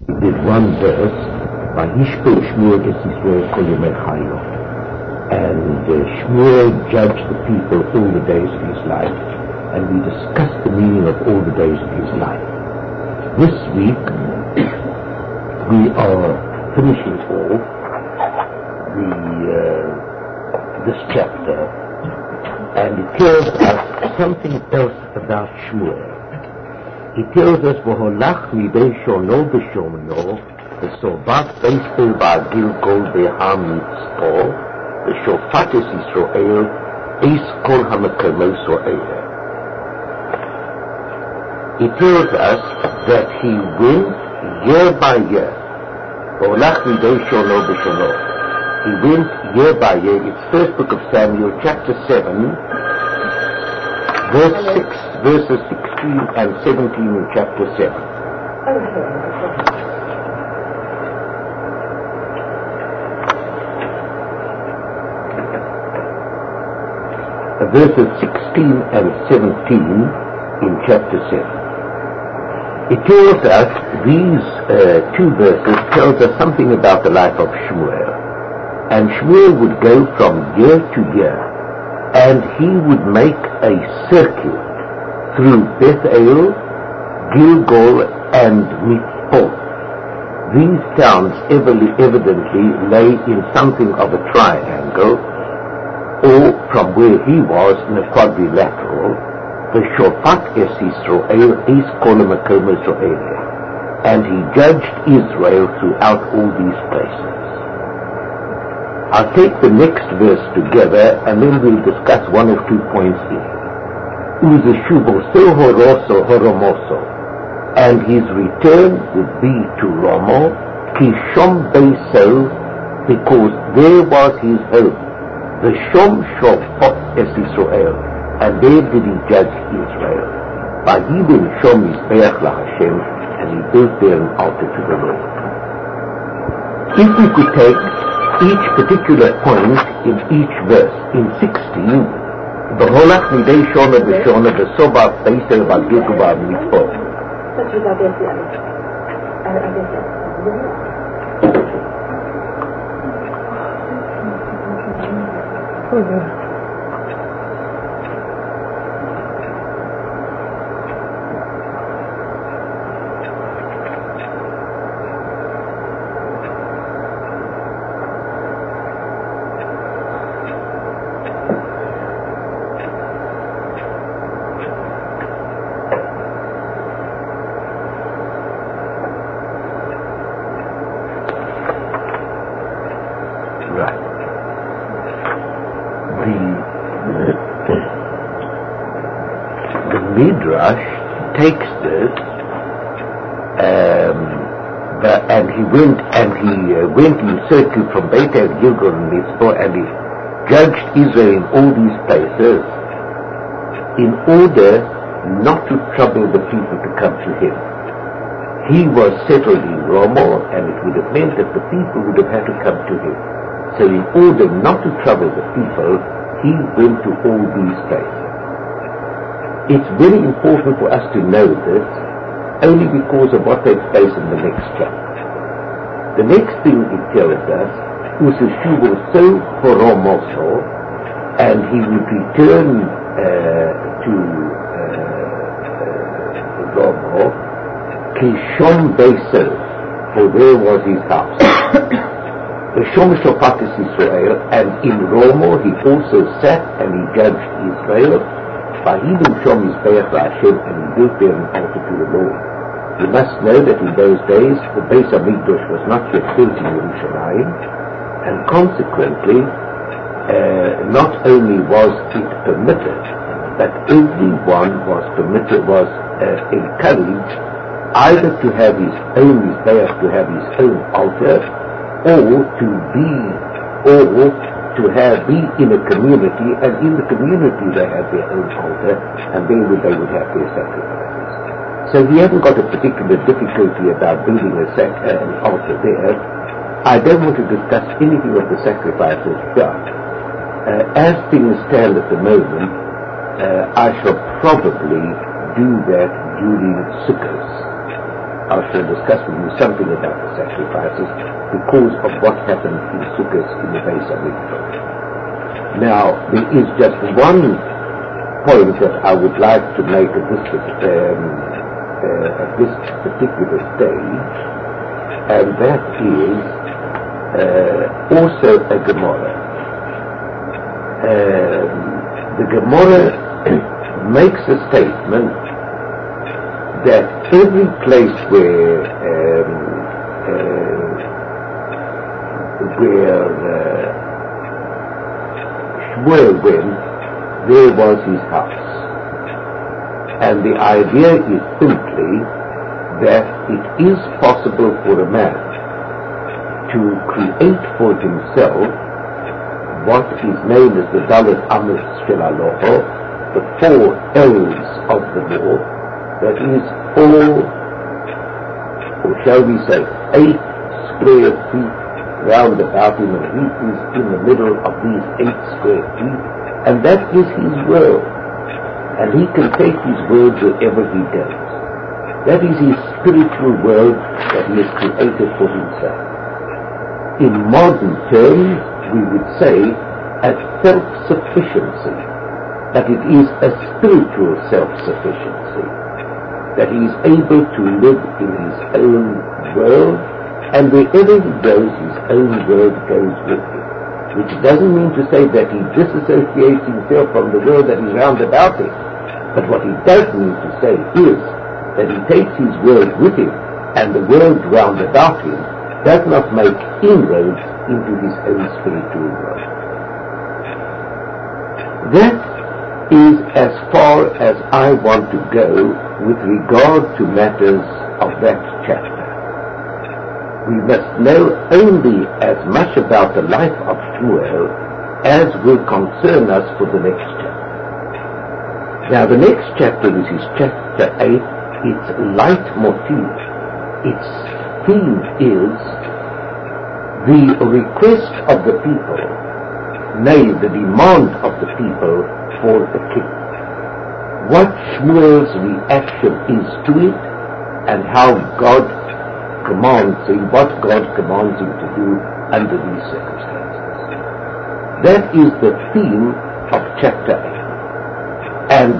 did one verse by Hishkel Shmuel es Yisrael Kol Yemei Chayo, and Shmuel judged the people all the days of his life, and we discussed the meaning of all the days of his life. This week we are finishing off this chapter, and it tells us something else about Shmuel. He tells us, "V'holach midei shono b'shomno, v'sobat beisol ba'gilgol be'ham mitzpo, v'shofat es Yisrael, eis kol ha'mekemos ha'elah." He tells us that he went year by year. V'holach midei shono b'shono. He went year by year. It's first book of Samuel, chapter 7, verse 6, verses 16 and 17 in chapter 7. Verses 16 and 17 in chapter 7. It tells us, these two verses tells us something about the life of Shmuel. And Shmuel would go from year to year, and he would make a circuit through Bethel, Gilgal, and Mitzpah. These towns evidently lay in something of a triangle, or from where he was in a quadrilateral. The Shofat es Yisrael is kol ha'mekemos ha'elah, and he judged Israel throughout all these places. I'll take the next verse together, and then we'll discuss one or 2 points in it. Uzeshuboso horomoso, and his return would be to Romo, Kishom Beiso, because there was his home. The Shom Shofot es Israel, and there did he judge Israel. Vayibim Shom Yisbeach LaHashem, and he built there an altar to the Lord. If we could take each particular point in each verse. In 16, B'holach midei shona b'shona v'soba beisel b'gilgal b'mitzvot. Midrash takes this, and he went in circuit from Bethel, Gilgal, and Mitzpah, and he judged Israel in all these places in order not to trouble the people to come to him. He was settled in Romo, and it would have meant that the people would have had to come to him. So in order not to trouble the people, he went to all these places. It's very important for us to know this, only because of what takes place in the next chapter. The next thing it tells us, Useshuboso horomoso, and he would return to Romo, Kishom Beisel, for there was his house. The Shom Shofat es Israel, and in Romo he also sat and he judged Israel. Vayibim Shom Yisbeach LaHashem, and he built there an altar to the Lord. You must know that in those days the Beis Hamikdash was not yet built in Yerushalayim, and consequently not only was it permitted, but everyone was encouraged either to have his own Mizbeach, to have his own altar, or to be in a community, and in the community they have their own altar, and there they would have their sacrifices. So we haven't got a particular difficulty about building an altar there. I don't want to discuss anything of the sacrifices, but as things stand at the moment, I shall probably do that during Sukkot. I shall discuss with you something about the sacrifices because of what happened in Sukkot in the Beis Hamikdash. Now, there is just one point that I would like to make at this particular stage, and that is also a Gemara. The Gemara makes a statement that every place where Shmuel went, there was his house. And the idea is simply that it is possible for a man to create for himself what is known as the Dalet Amos Shel Halacha, the 4 L's of the law, that is 4, or shall we say 8 square feet round about him, and he is in the middle of these 8 square feet, and that is his world. And he can take his world wherever he goes. That is his spiritual world that he has created for himself. In modern terms, we would say a self-sufficiency, that it is a spiritual self-sufficiency, that he is able to live in his own world, and wherever he goes, his own world goes with him. Which doesn't mean to say that he disassociates himself from the world that is round about him. But what he does mean to say is that he takes his world with him, and the world round about him does not make inroads into his own spiritual world. That is as far as I want to go with regard to matters of that chapter. We must know only as much about the life of Shmuel as will concern us for the next chapter. Now the next chapter, which is chapter 8, its leitmotif, its theme is the request of the people, nay, the demand of the people for a king. What Shmuel's reaction is to it, and how God commands him, what God commands him to do under these circumstances. That is the theme of chapter 8. And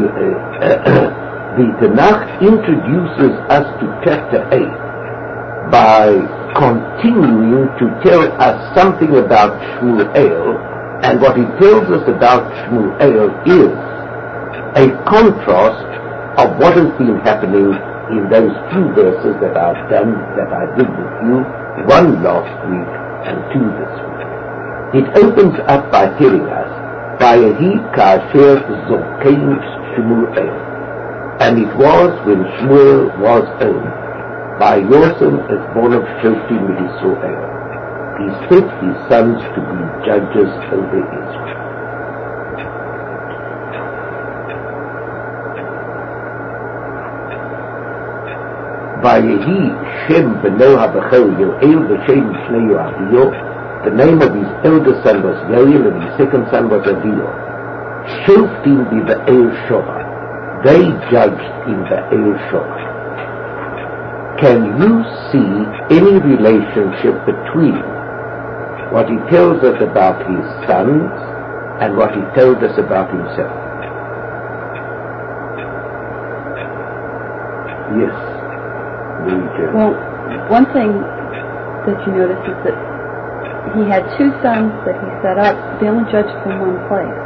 the Tanakh introduces us to chapter 8 by continuing to tell us something about Shmuel, and what it tells us about Shmuel is a contrast of what has been happening in those 2 verses that I did with you, 1 last week and 2 this week. It opens up by telling us, Vayehi kasher zokein Shmuel, and it was when Shmuel was old, by Yosem Ezbonav Shotim Yisrael, he set his sons to be judges over Israel. Vayehi Shem beno habachel Yoel v'Shem Shnei Yoaviyo. The name of his eldest son was Yoel, and his second son was Avio. Shoftim b'Be'er Shova. They judged in Be'er Shova. Can you see any relationship between what he tells us about his sons and what he told us about himself? Yes. Well, one thing that you notice is that he had 2 sons that he set up. They only judged from 1 place.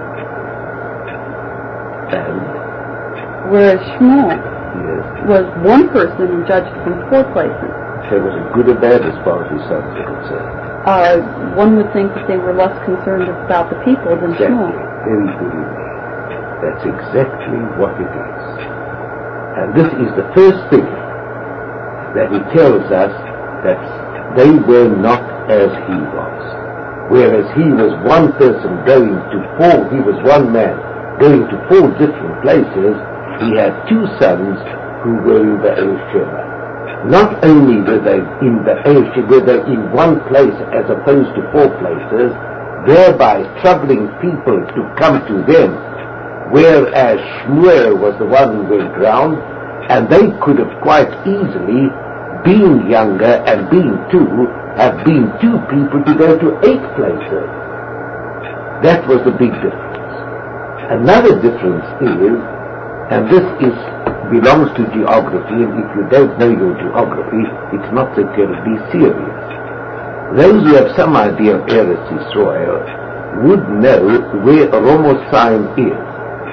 And? Whereas Shmuel Yes. was 1 person and judged from 4 places. So was it good or bad as far as his sons are concerned? One would think that they were less concerned about the people than Shmuel. Very good image. That's exactly what it is. And this is the first thing that he tells us, that they were not as he was. Whereas he was 1 person going to 4, he was 1 man going to 4 different places, he had 2 sons who were in Be'er Sheva. Not only were they in Be'er Sheva, were they in 1 place as opposed to 4 places, thereby troubling people to come to them, whereas Shmuel was the one who went round. And they could have quite easily, being younger and being two, have been two people to go to 8 places. That was the big difference. Another difference is, and this belongs to geography, and if you don't know your geography, it's not so terribly serious. Those who have some idea of Eretz Yisrael would know where Romosaim is.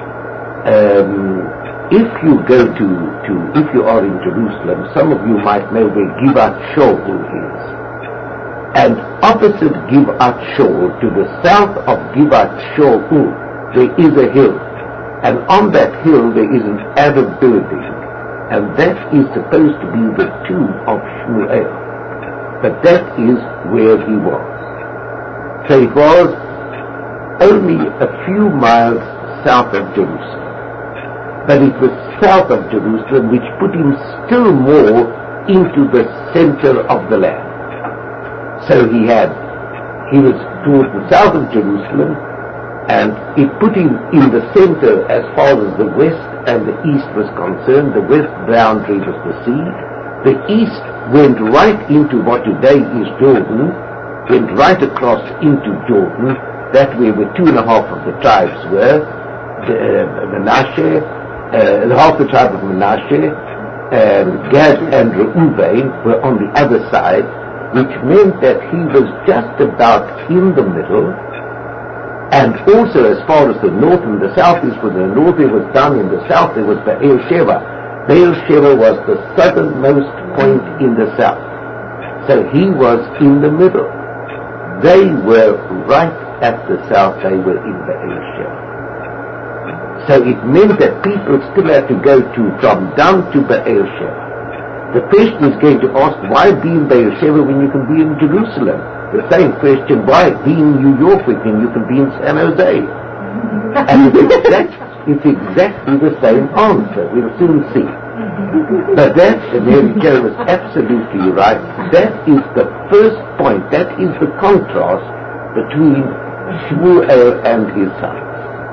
If you go if you are in Jerusalem, some of you might know where Givat Shaul is. And opposite Givat Shaul, to the south of Givat Shaul, there is a hill. And on that hill there is an Arab building. And that is supposed to be the tomb of Shmuel. But that is where he was. So it was only a few miles south of Jerusalem. But it was south of Jerusalem which put him still more into the center of the land. So he was toward the south of Jerusalem, and it put him in the center as far as the west and the east was concerned. The west boundary was the sea. The east went right into what today is Jordan, went right across into Jordan. That way where 2.5 of the tribes were, Manasseh, half the tribe of Manasseh, Gad and Reuben were on the other side, which meant that he was just about in the middle. And also as far as the north and the south is, for the north there was Dan, in the south there was Be'er-sheva. Be'er-sheva was the southernmost point in the south. So he was in the middle. They were right at the south, they were in Be'er-sheva. So it meant that people still had to go from Dan to Be'er-sheva. The question is going to ask, why be in Be'er-sheva when you can be in Jerusalem? The same question, why be in New York when you can be in San Jose? And it's exactly the same answer. We'll soon see. But that, Mary Jo was absolutely right. That is the first point. That is the contrast between Shmuel and his sons.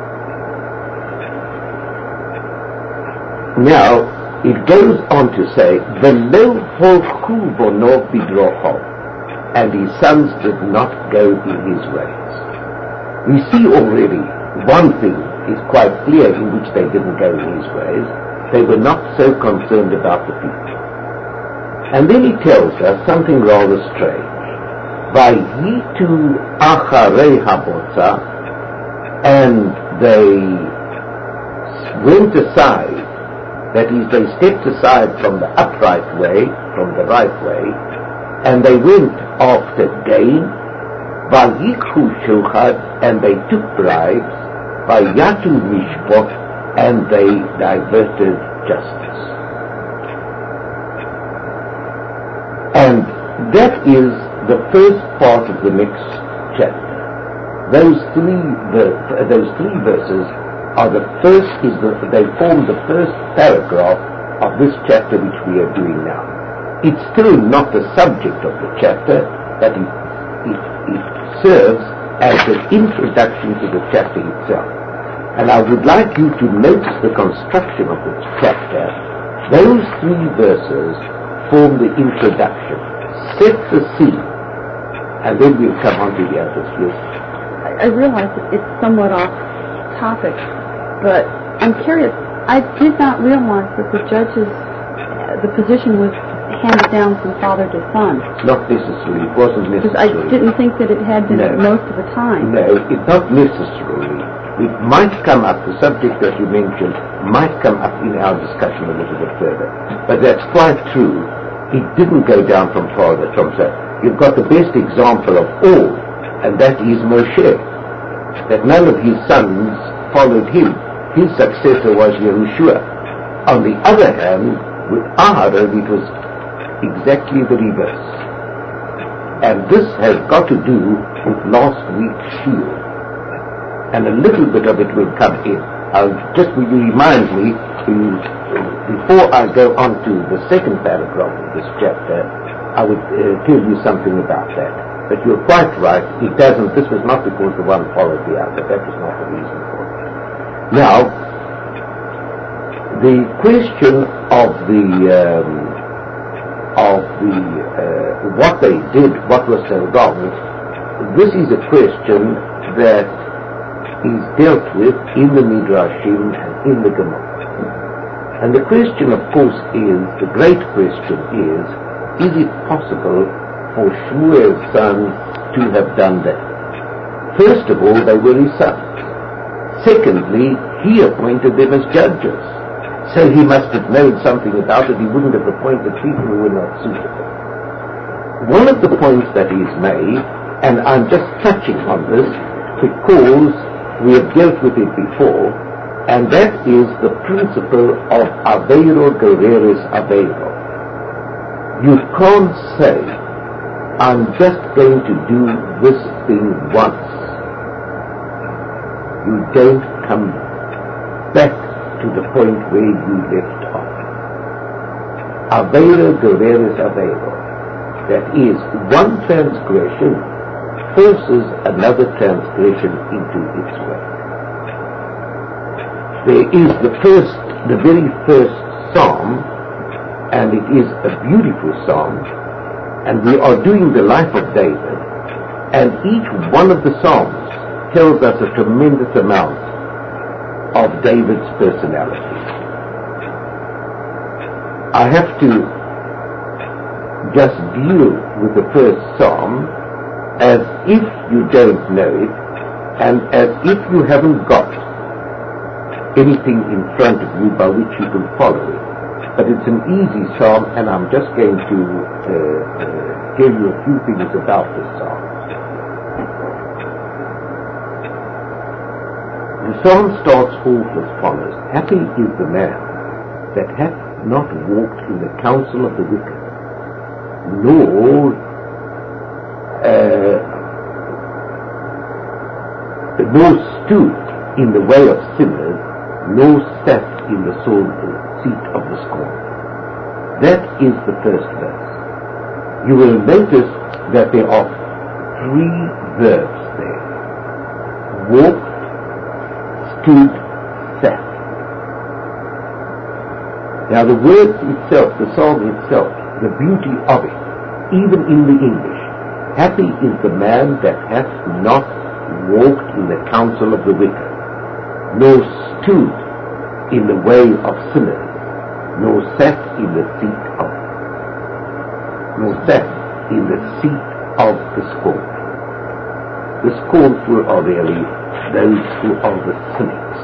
Now, it goes on to say, V'lo holchu bono bidrocho, and his sons did not go in his ways. We see already one thing is quite clear in which they didn't go in his ways. They were not so concerned about the people. And then he tells us something rather strange. Vayitu acharei habotza, and they went aside. That is, they stepped aside from the upright way, from the right way, and they went after gain, vayikhu shulchad, and they took bribes, vayatu mishpot, and they diverted justice. And that is the first part of the next chapter. Those three verses are they form the first paragraph of this chapter which we are doing now. It's still not the subject of the chapter, but it serves as an introduction to the chapter itself. And I would like you to notice the construction of this chapter. Those 3 verses form the introduction, set the scene, and then we'll come on to the others. Yes. I realize that it's somewhat off topic, but I'm curious. I did not realize that the position was handed down from father to son. Not necessarily. It wasn't necessary. Because I didn't think that it had been most of the time. No, it's not necessarily. It might come up, the subject that you mentioned might come up in our discussion a little bit further. But that's quite true. It didn't go down from father to son. You've got the best example of all, and that is Moshe. That none of his sons followed him. His successor was Yehoshua. On the other hand, with Aharon it was exactly the reverse. And this has got to do with last week's shield. And a little bit of it will come in. Will you remind me, before I go on to the second paragraph of this chapter, I would tell you something about that. But you're quite right, this was not because the one followed the other. That was not the reason for it. Now, The question of what they did, what was so wrong, this is a question that is dealt with in the Midrashim and in the Gemara. And the question, of course, the great question is it possible for Shmuel's sons to have done that? First of all, they were his sons. Secondly, he appointed them as judges. So he must have known something about it. He wouldn't have appointed people who were not suitable. One of the points that is made, and I'm just touching on this because we have dealt with it before, and that is the principle of Aveiro Gereris Aveiro. You can't say, I'm just going to do this thing once. You don't come back to the point where you left off. Aveiro Gereris Aveiro. That is, one transgression forces another transgression into its way. There is the very first psalm, and it is a beautiful psalm, and we are doing the life of David, and each one of the psalms tells us a tremendous amount of David's personality. I have to just deal with the first psalm as if you don't know it, and as if you haven't got anything in front of you by which you can follow it. But it's an easy psalm, and I'm just going to tell you a few things about this psalm. The psalm starts off as follows: Happy is the man that hath not walked in the counsel of the wicked, nor stood in the way of sinners, nor sat in the seat of the scornful. That is the first verse. You will notice that there are three verbs there: walked, stood, sat. Now the word itself, the psalm itself, the beauty of it, even in the English, happy is the man that hath not walked in the counsel of the wicked, nor stood in the way of sinners, nor sat in the seat of the scornful. The scornful are really those who are the cynics.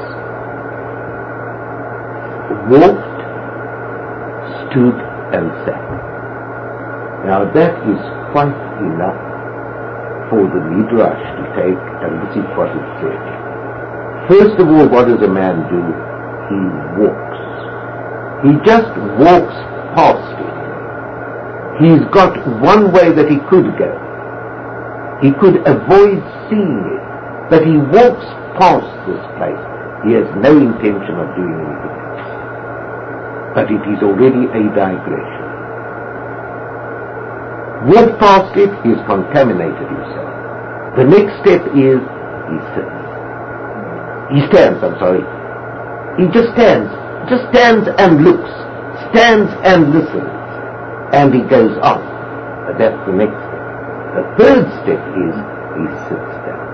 Walked, stood, and sat. Now that is quite enough for the Midrash to take, and this is what it says. First of all, what does a man do? He walks. He just walks past it. He's got one way that he could go. He could avoid seeing it, but he walks past this place. He has no intention of doing anything else. But it is already a digression. Walk past it, he has contaminated himself. The next step is he sits. He stands, He just stands and looks, stands and listens, and he goes on. But that's the next step. The third step is he sits down.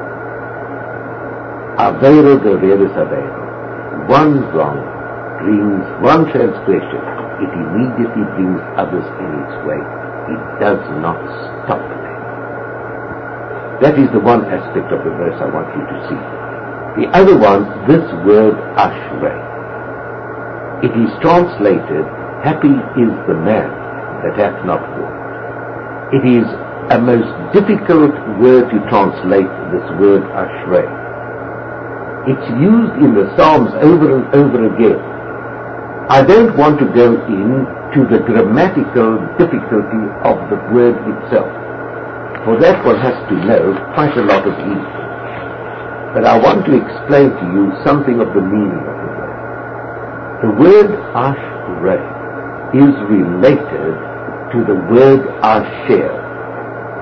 Aveiro Gereris Aveiro. One wrong brings one transgression. It immediately brings others in its way. It does not stop there. That is the one aspect of the verse I want you to see. The other one, this word Ashrei. It is translated, happy is the man that hath not walked. It is a most difficult word to translate, this word Ashrei. It's used in the Psalms over and over again. I don't want to go into the grammatical difficulty of the word itself. For that one has to know quite a lot of Hebrew. But I want to explain to you something of the meaning of the word. The word Ashrei is related to the word Asher.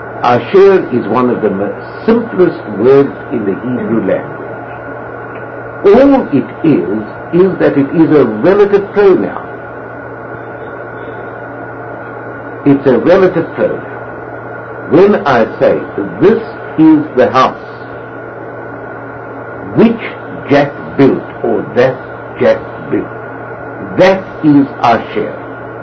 Asher is one of the simplest words in the Hebrew language. All it is that it is a relative pronoun. It's a relative pronoun. When I say, this is the house which Jack built, or that Jack built, that is our share.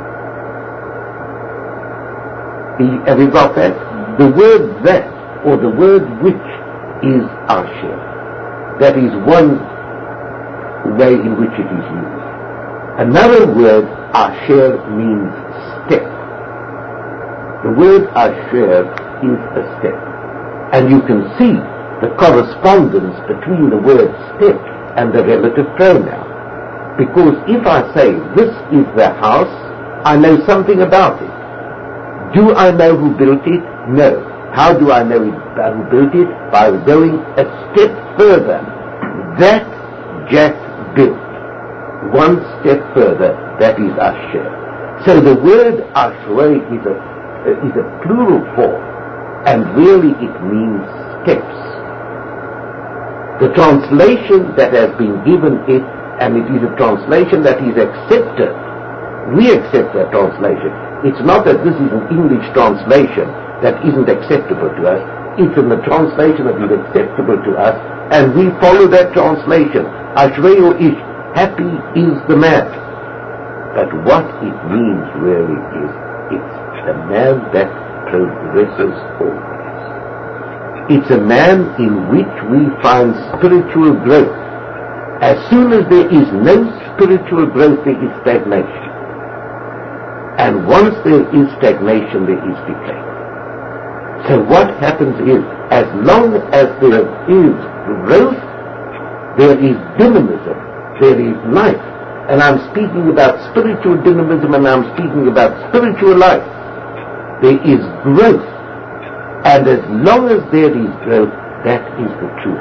Have you got that? The word that, or the word which, is our share. That is one way in which it is used. Another word, our share, means step. The word our share is a step. And you can see the correspondence between the word step and the relative pronoun. Because if I say, this is the house, I know something about it. Do I know who built it? No. How do I know who built it? By going a step further. That Jack built. One step further, that is Asher. So the word Asher is a plural form, and really it means steps. The translation that has been given it, and it is a translation that is accepted. We accept that translation. It's not that this is an English translation that isn't acceptable to us. It's in the translation that is acceptable to us, and we follow that translation. Ashreo ish, happy is the man. But what it means really is, it's the man that progresses always. It's a man in which we find spiritual growth. As soon as there is no spiritual growth, there is stagnation. And once there is stagnation, there is decay. So what happens is, as long as there is growth, there is dynamism, there is life. And I'm speaking about spiritual dynamism, and I'm speaking about spiritual life. There is growth. And as long as there is growth, that is the truth.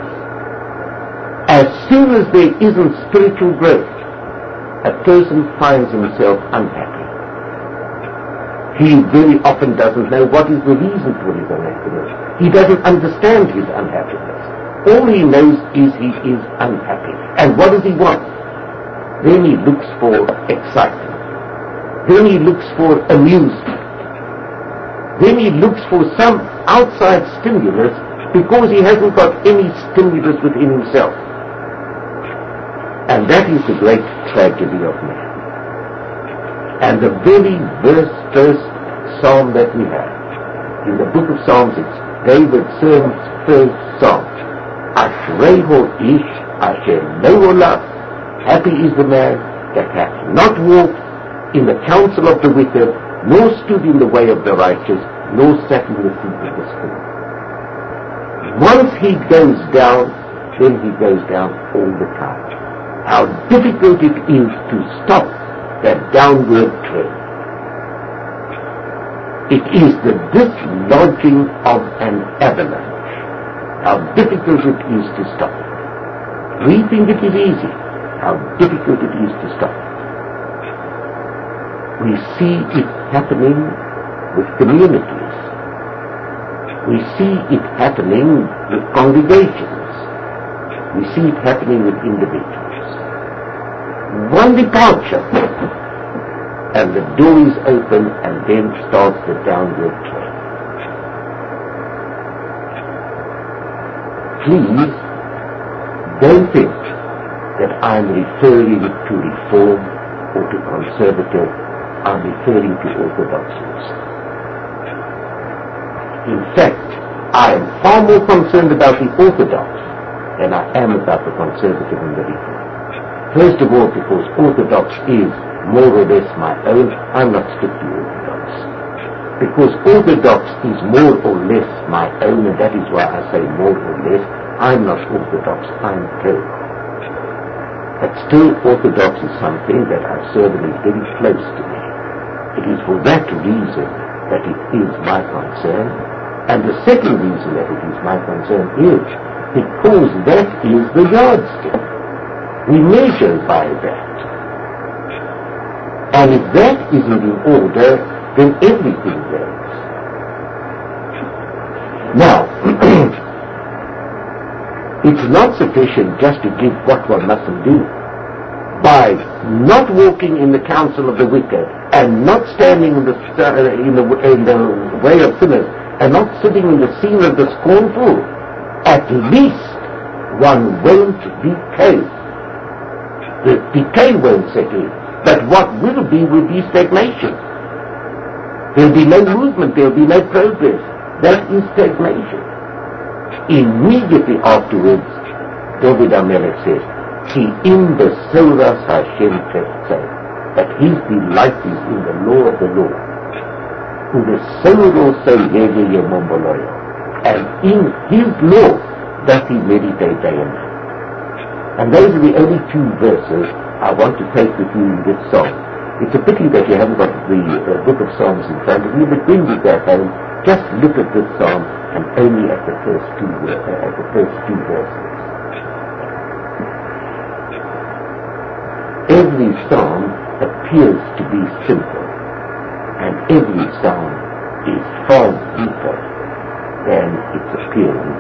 As soon as there isn't spiritual growth, a person finds himself unhappy. He very often doesn't know what is the reason for his unhappiness. He doesn't understand his unhappiness. All he knows is he is unhappy. And what does he want? Then he looks for excitement. Then he looks for amusement. Then he looks for some outside stimulus because he hasn't got any stimulus within himself. And that is the great tragedy of man. And the very first psalm that we have, in the book of Psalms, it's David's first psalm. Ashreho ish asher lo olah, happy is the man that hath not walked in the counsel of the wicked, nor stood in the way of the righteous, nor sat in the seat of the scornful. Once he goes down, then he goes down all the time. How difficult it is to stop that downward trend. It is the dislodging of an avalanche. How difficult it is to stop it. We think it is easy. How difficult it is to stop it. We see it happening with communities. We see it happening with congregations. We see it happening with individuals. One departure, and the door is open, and then starts the downward trend. Please don't think that I'm referring to reform or to conservative. I'm referring to orthodoxes. In fact, I am far more concerned about the orthodox than I am about the conservative and the reform. First of all, because orthodox is more or less my own, I'm not strictly orthodox. Because orthodox is more or less my own, and that is why I say more or less, I'm not orthodox, I'm pro. But still, orthodox is something that I serve and is very close to me. It is for that reason that it is my concern. And the second reason that it is my concern is because that is the yardstick. We measure by that. And if that isn't in order, then everything goes. Now, It's not sufficient just to give what one mustn't do. By not walking in the counsel of the wicked, and not standing in the way of sinners, and not sitting in the seat of the scornful, at least one won't decay. The decay won't set in, but what will be stagnation. There'll be no movement, there'll be no progress. That is stagnation. Immediately afterwards, David HaMelech says, Ki im besoras Hashem tetzeh, that his delight is in the law of the Lord. Ubesoro seyeye yemomboloyo, and in his law does he meditate day and night. And those are the only two verses I want to take with you in this song. It's a pity that you haven't got the book of Psalms in front of you, but when you go home, just look at this psalm and only at the first two verses. Every psalm appears to be simple, and every psalm is far deeper than its appearance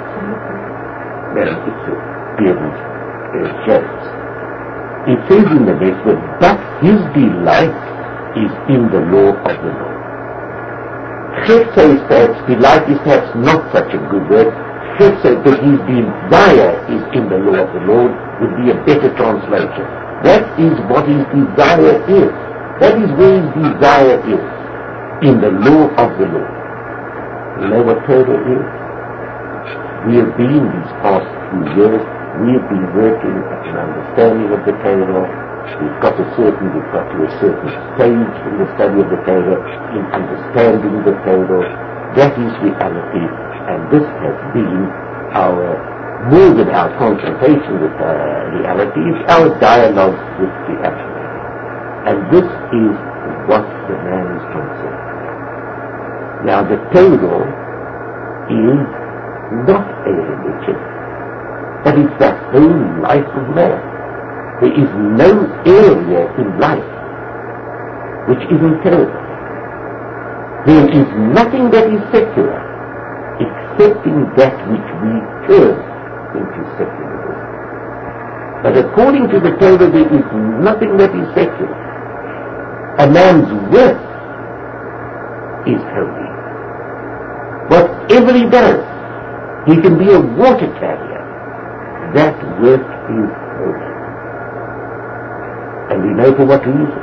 shows. It says in the next verse, but his delight is in the law of the Lord. Chesed, perhaps delight is perhaps not such a good word. Chesed, but his desire is in the law of the Lord, would be a better translation. That is what his desire is. That is where his desire is. In the law of the Lord. You know what Torah is? We have been these past few years, we have been working at an understanding of the Torah. We've got to a certain stage in the study of the Torah, in understanding the Torah. That is reality, and this has been more than our confrontation with reality, it's our dialogue with reality. And this is what the man is concerned. Now the Torah is not a religion, but it's the whole life of man. There is no area in life which isn't Torah. There is nothing that is secular, excepting that which we turn into secularism. But according to the Torah, there is nothing that is secular. A man's work is holy. Whatever he does, he can be a water carrier. That work is holy. And we know for what reason.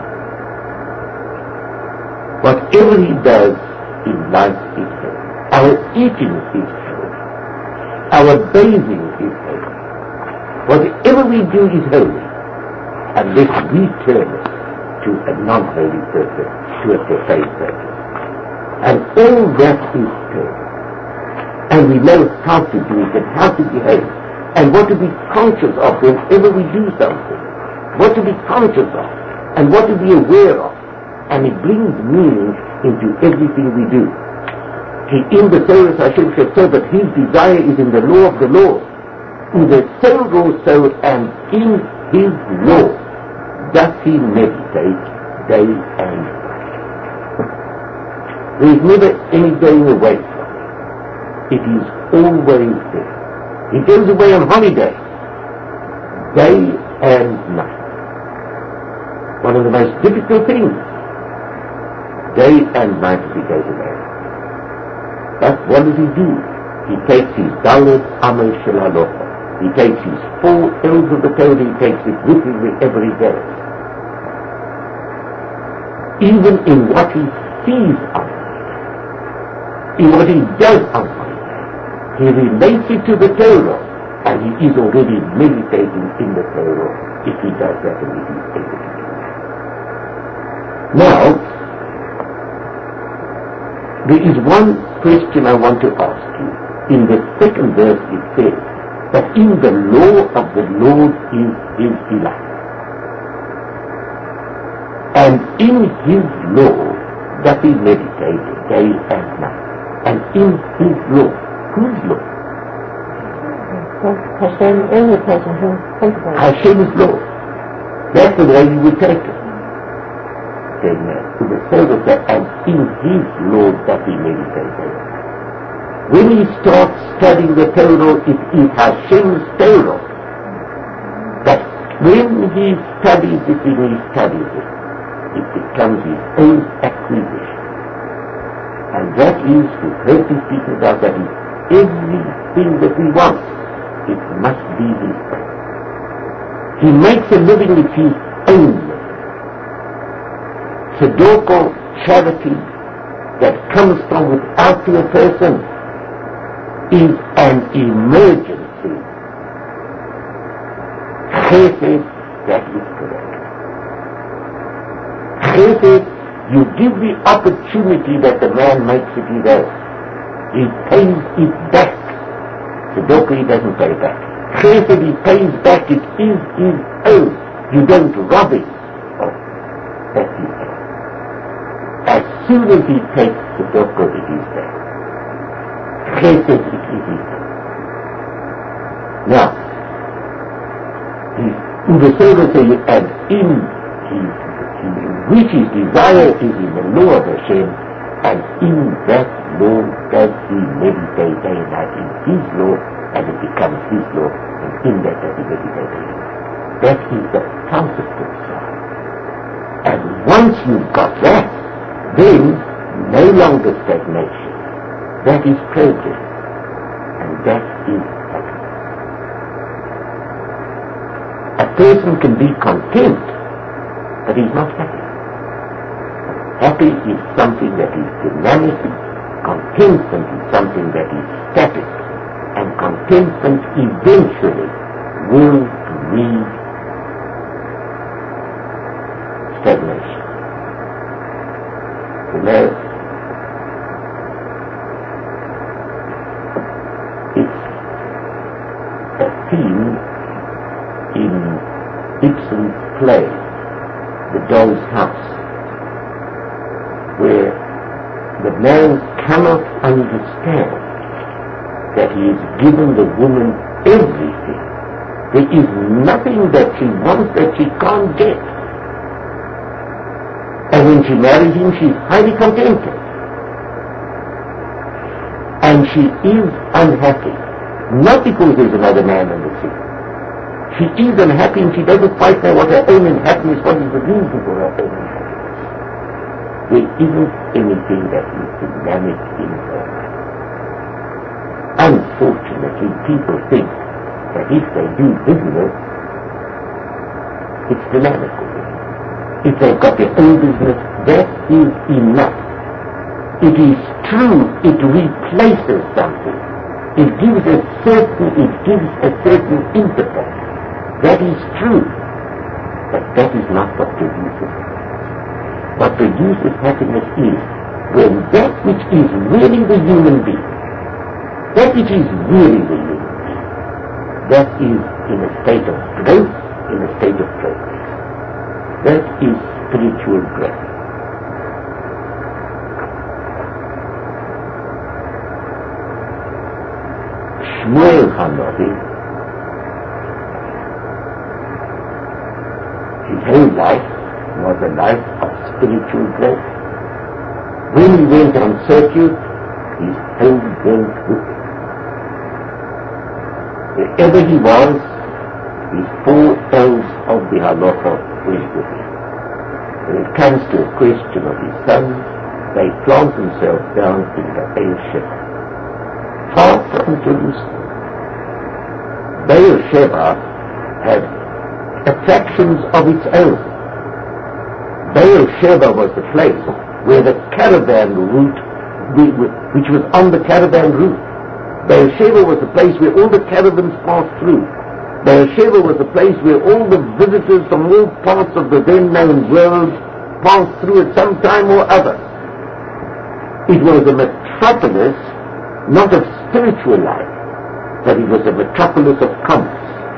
Whatever he does in life is holy. Our eating is holy. Our bathing is holy. Whatever we do is holy, unless we turn it to a non-holy purpose, to a profane purpose. And all that is holy. And we know how to do it and how to behave, and what to be conscious of whenever we do something. What to be conscious of, and what to be aware of. And it brings meaning into everything we do. In the Torah Hashem said so that his desire is in the law of the Lord. In the so and in his law does he meditate day and night. There is never any going away from it. It is always there. He goes away on holiday, day and night. One of the most difficult things, day and night as he goes away. But what does he do? He takes his Dalet Amay Shel Halacha. He takes his 4 L's of the Torah, he takes it with him wherever he goes. Even in what he sees on holiday, in what he does on holiday, he relates it to the Torah, and he is already meditating in the Torah if he does that and if he's able to do that. Now, there is one question I want to ask you. In the second verse it says that in the law of the Lord is his delight. And in his law does he meditate day and night. And in his law, whose law? Hashem's law. That's the way you would take it. To the service that, and in his law that he meditates. When he starts studying the Torah, it is Hashem's Torah. But when he studies it, it becomes his own acquisition. And that is, we've heard me speaking about that, is everything that we want. It must be his own. He makes a living with his own living. Tzedakah, charity, that comes from without to a person is an emergency. Chesed, that is correct. Chesed, you give the opportunity that the man makes it his own. He pays it back. Tzedakah, he doesn't pay back. Chesed, he pays back. It is his own. You don't rob it of that is own. As soon as he takes tzedakah, it is there. Chesed, it is his own. Now, and in which his desire is in the law of Hashem, and in that law does he meditate day and night in his law, and it becomes his law, and in that does he meditate day and night. That is the positive side. And once you've got that, then no longer stagnation. That is progress. And that is happiness. A person can be content, but he's not happy. Happy is something that is dynamic. Contentment is something that is static. And contentment eventually will lead stagnation. You know, it's a theme in Ibsen's play, The Doll's House, where the man cannot understand that he has given the woman everything. There is nothing that she wants that she can't get. And when she marries him, she's highly contented. And she is unhappy. Not because there's another man in the sea. She is unhappy and she doesn't quite know what her own unhappiness, what is the reason for her own unhappiness. There isn't anything that is dynamic in her life. Unfortunately, people think that if they do business, it's dynamic. If they've got their own business, that is enough. It is true, it replaces something. It gives a certain impetus. That is true. But that is not what produces happiness. What produces happiness is when that which is really the human being, that which is really the human being, that is in a state of growth, in a state of progress. That is spiritual growth. Shmuel Hanavi, his whole life was a life of spiritual growth. When he went on circuit, his home went with him. Wherever he was, his 4 L's of the halacha went with him. When it comes to a question of his sons, they plant themselves down in the Be'er-Sheva, far from Jerusalem. Be'er-Sheva had attractions of its own. Be'er-Sheva was the place where the caravan route, which was on the caravan route. Be'er-Sheva was the place where all the caravans passed through. Be'er-Sheva was the place where all the visitors from all parts of the then-known world passed through at some time or other. It was a metropolis, not of spiritual life, but it was a metropolis of commerce.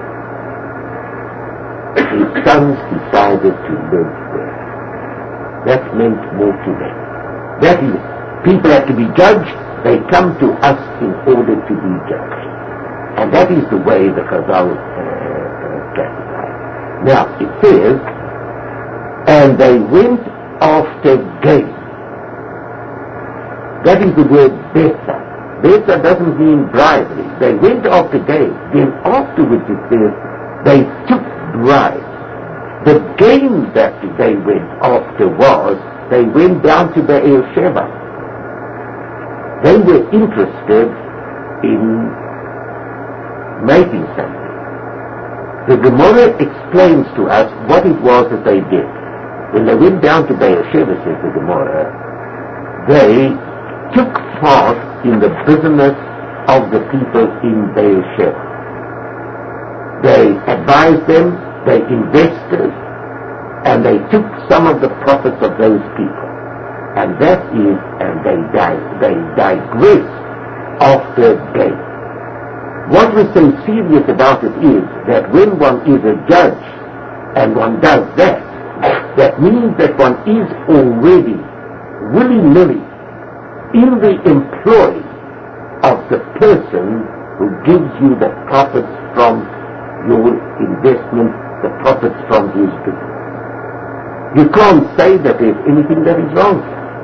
His sons decided to live there. That meant more to them. That is, people have to be judged, they come to us in order to be judged. And that is the way the Chazal classified. Now, it says, and they went after gain. That is the word beta. Besa doesn't mean bribery. They went after gain. Then afterwards it says they took bribes. The gain that they went after was they went down to Beersheba. They were interested in making something. The Gemara explains to us what it was that they did. When they went down to Beersheba, says the Gemara, they took part in the business of the people in Beersheba. They advised them, they invested, and they took some of the profits of those people. And that is, and they digress after gain. What was so serious about it is that when one is a judge and one does that, that means that one is already willy-nilly in the employ of the person who gives you the profits from your investment, the profits from his business. You can't say that there's anything that is wrong.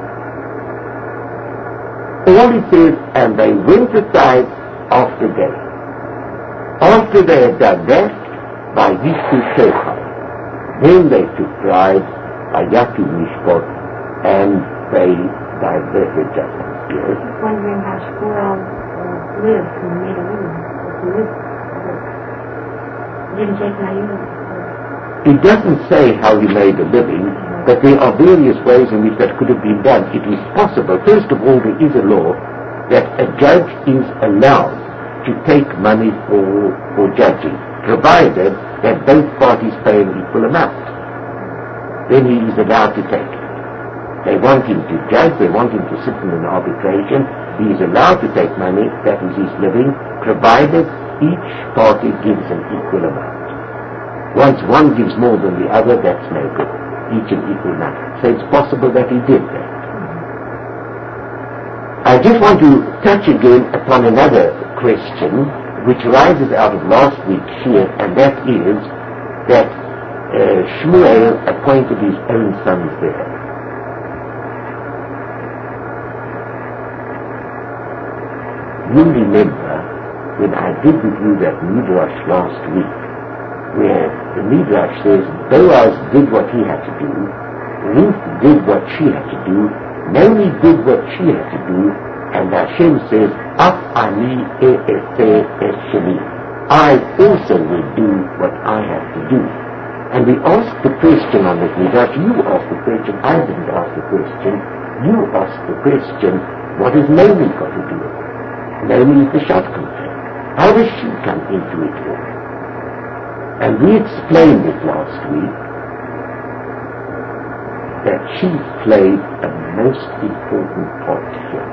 All it says, and they went aside after gain. After they had done that, by Yishu Shechar, then they took bribes by Yatu Mishpot, and they diverted justice. Yes? I was wondering how Shmuel lived and made a living. He didn't take my It doesn't say how he made a living, but there are various ways in which that could have been done. It is possible. First of all, there is a law that a judge is allowed to take money for judging, provided that both parties pay an equal amount. Then he is allowed to take it. They want him to judge, they want him to sit in an arbitration. He is allowed to take money, that is his living, provided each party gives an equal amount. Once one gives more than the other, that's no good. Each an equal amount. So it's possible that he did that. I just want to touch again upon another question which arises out of last week's shiur, and that is that Shmuel appointed his own sons there. You remember when I did with you that Midrash last week, where the Midrash says Boaz did what he had to do, Ruth did what she had to do, Naomi did what she had to do, and Hashem says, Af ani e'eseh es sheli. I also will do what I have to do. And we asked the question on this Midrash, you asked the question, I didn't ask the question, you asked the question, what has Naomi got to do with it? Naomi is the shopkeeper. How does she come into it all? And we explained it last week, that she played a most important part here.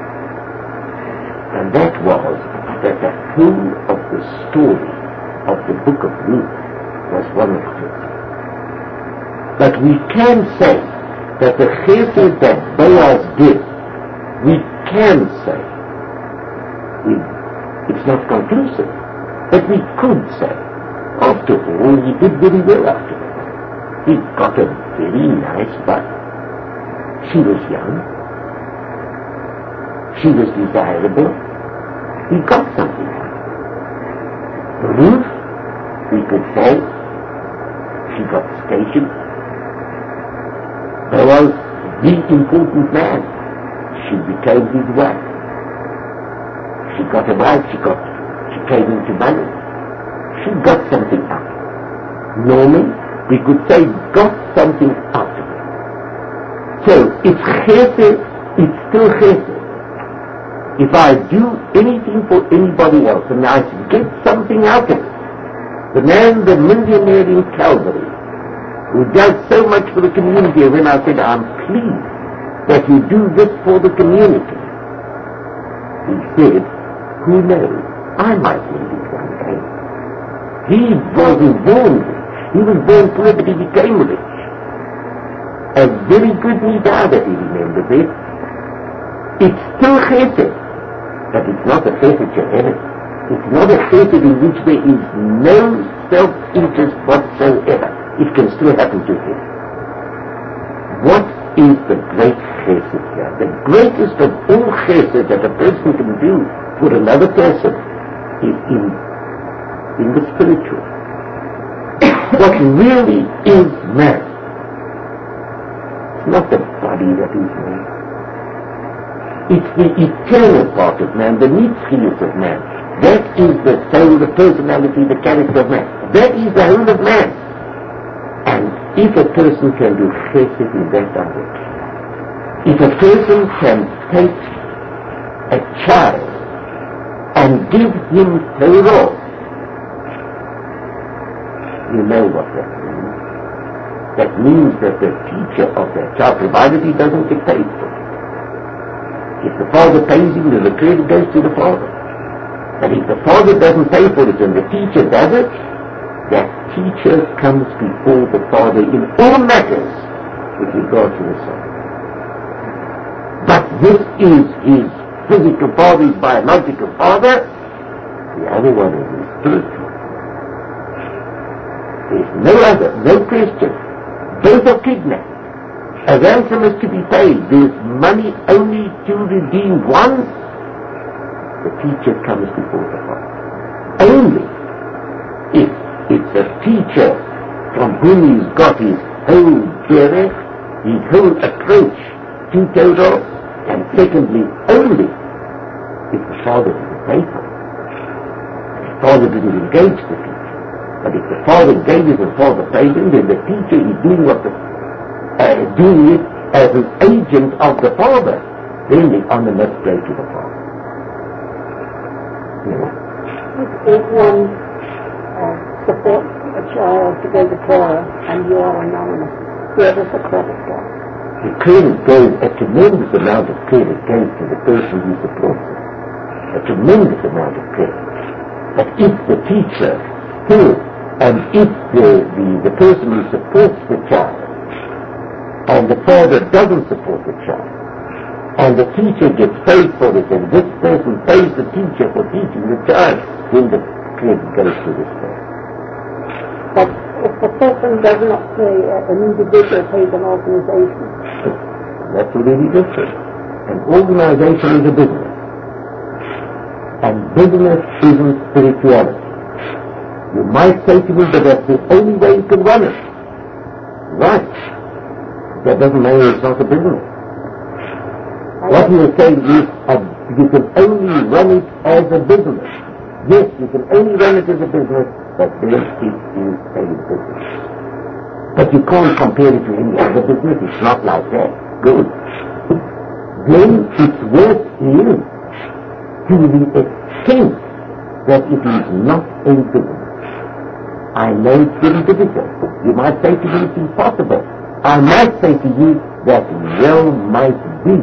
And that was that the whole of the story of the book of Ruth was wonderful. But we can say that the chesed that Boaz did, we can say, it's not conclusive, but we could say, after all, he did very well after all. He got a very nice wife. She was young. She was desirable. He got something out of it. Ruth, we could say, she got station. Boaz, the important man, she became his wife. She got a wife, she came into money. She got something out of it. Norman, we could say, got something out of it. So, it's chesed, it's still chesed. If I do anything for anybody else and I get something out of it, the man, the millionaire in Calvary, who does so much for the community, when I said, I'm pleased that you do this for the community, he said, who knows, I might need it one day. He wasn't born rich. He was born poor, but he became rich. A very good midah that he remembers it. It's still chesed, but it's not a chesed she'eret. It's not a chesed in which there is no self-interest whatsoever. It can still happen to him. What is the great chesed here. The greatest of all chesed that a person can do for another person is in the spiritual. What really is man? It's not the body that is man. It's the eternal part of man, the nitzchius of man. That is the soul, the personality, the character of man. That is the whole of man. And if a person can do chesed in that direction, if a person can take a child and give him Torah, you know what that means. That means that the teacher of that child, provided he doesn't get paid for it. If the father pays him, then the credit goes to the father. And if the father doesn't pay for it and the teacher does it, that teacher comes before the father in all matters with regard to the son. But this is his physical father, his biological father. The other one is his spiritual. There's no other, no question. Both are kidnapped. A ransom is to be paid. There's money only to redeem one. The teacher comes before the father. Only if it's a teacher from whom he's got his whole derech, his whole approach to Torah, and secondly, only if the father didn't pay for it. The father didn't engage the teacher. But if the father engages and father pays him, then the teacher is doing doing it as an agent of the father. Then the honor must go to the father. If one supports a child to go to Torah and you are anonymous, where does the credit go? The credit goes, a tremendous amount of credit goes to the person who supports it. A tremendous amount of credit. But if the teacher and if the person who supports the child and the father doesn't support the child and the teacher gets paid for it and this person pays the teacher for teaching the child, then the credit goes to this person. But if the person does not pay an individual, pays an organization. That's really different. An organization is a business. And business isn't spirituality. You might say to me that that's the only way you can run it. Right. That doesn't mean it's not a business. What you are saying is you can only run it as a business. Yes, you can only run it as a business, but then it is a business. But you can't compare it to any other business. It's not like that. Good. Then its worth is to the extent that it is not a business. I know it's very difficult. You might say to me it's impossible. I might say to you that well might be.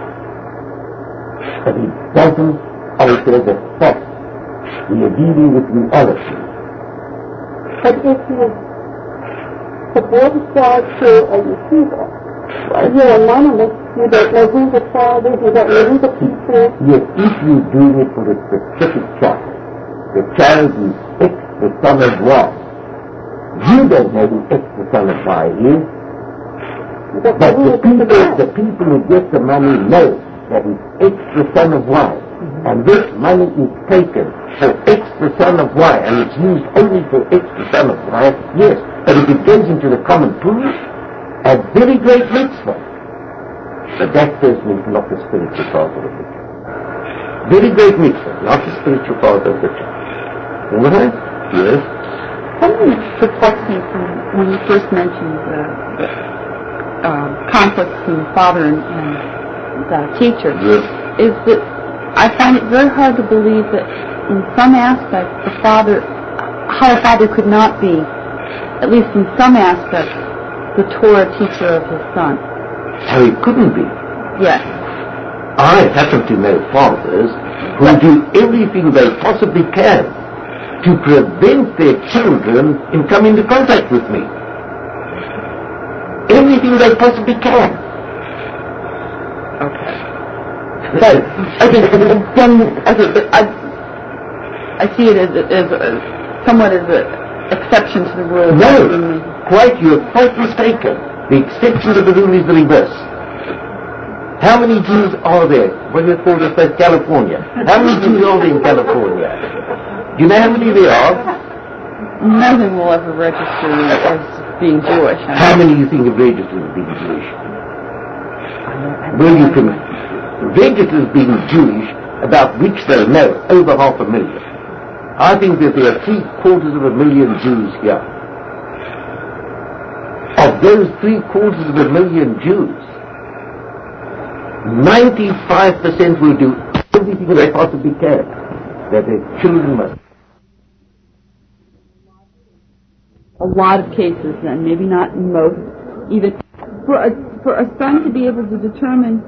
But it doesn't alter the fact. We are dealing with reality. But if you support a child through a yeshiva, Right. you're anonymous, you don't know who the child is, you don't know who the teacher is. Yes, if you're doing it for a specific child, the child is X, the son of Y. You don't know who X, the son of Y is, but the people who get the money know that it's X, the son of Y. And this money is taken for X, the son of Y, and it's used only for X, the son of Y. Yes, but if it goes into the common pool, a very great mitzvah. But that person is not the spiritual father of the child. Very great mitzvah, not the spiritual father of the child. All right? Yes? Something perplexed me from when you first mentioned the conflict between father and the teacher. Yes. Is that I find it very hard to believe that in some aspects how a father could not be, at least in some aspects, the Torah teacher of his son. How he couldn't be. Yes. I happen to know fathers who do everything they possibly can to prevent their children in coming into contact with me. Everything they possibly can. Okay. But I see it as somewhat as an exception to the rule. No, quite, you're quite mistaken. The exception to the rule is the reverse. How many Jews are there? What do you call this place? California. How many Jews are there in California? Do you know how many there are? Nothing will ever register as being Jewish. How many do you think have registered as being Jewish? Well, you can register as being Jewish, about which they'll know over 500,000. I think that there are 750,000 Jews here. Of those 750,000 Jews, 95% will do everything they possibly can that their children must. A lot of cases, then, maybe not in most, even for a son to be able to determine,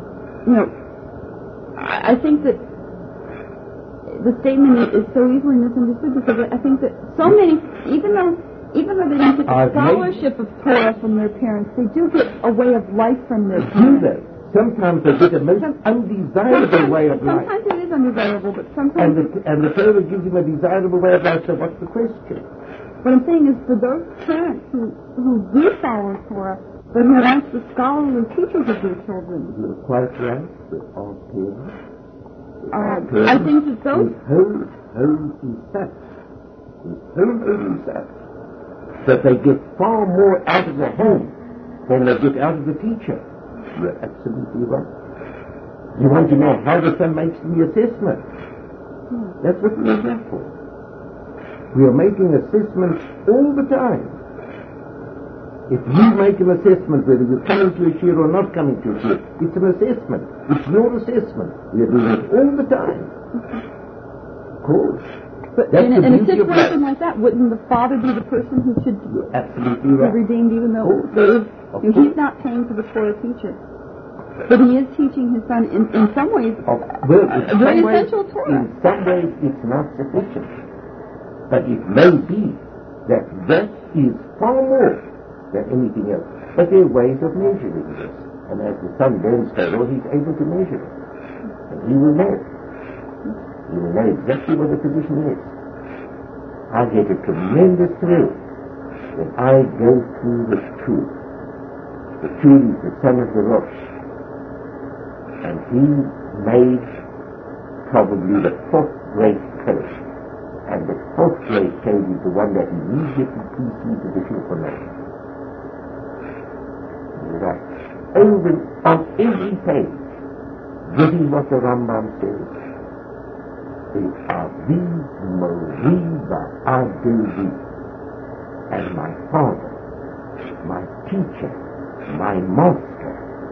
I think that the statement is so easily misunderstood because I think that so many, even though they don't get the scholarship of Torah from their parents, they do get a way of life from their parents. Sometimes they get a most undesirable way of life. Sometimes it is undesirable, but sometimes... And the Torah gives them a desirable way of life, so what's the question? What I'm saying is for those parents who do follow Torah, but who aren't the scholarly teachers of their children. You're quite right, but all parents... I think that those... His home is such that they get far more out of the home than they get out of the teacher. You're absolutely right. You want to know how the son makes the assessment. That's what we are here for. We are making assessments all the time. If you make an assessment whether you're coming to a shir or not coming to a shir, it's an assessment. It's your assessment. We are doing it all the time. Of course. But in a situation like that, wouldn't the father be the person who should absolutely right. be redeemed, even though he's not paying for the Torah teacher? But he is teaching his son in some ways a very essential Torah. In some ways it's not sufficient. But it may be that is far more than anything else. But there are ways of measuring this. And as the son learns Torah, he's able to measure it. And he will know. He will know exactly what the position is. I get a tremendous thrill when I go through the Shul. The Shul is the son of the Rosh. And he made probably the 4th great code. And the 4th great code is the one that immediately preceded the Shulchan Aruch. Right. On every page, this is what the Rambam says. Avi Mori Va'adeli, and my father, my teacher, my master,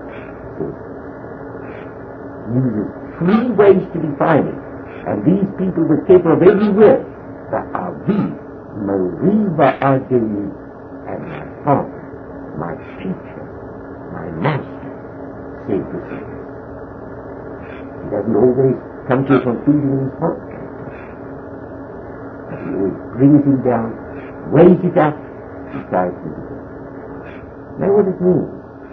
uses 3 ways to define it, and these people were careful of every word. Avi Mori Va'adeli, and my father, my teacher, my master, said the same. He doesn't always come to a conclusion in his heart. But he always brings him down, weighs it up, decides what it is. Know what it means?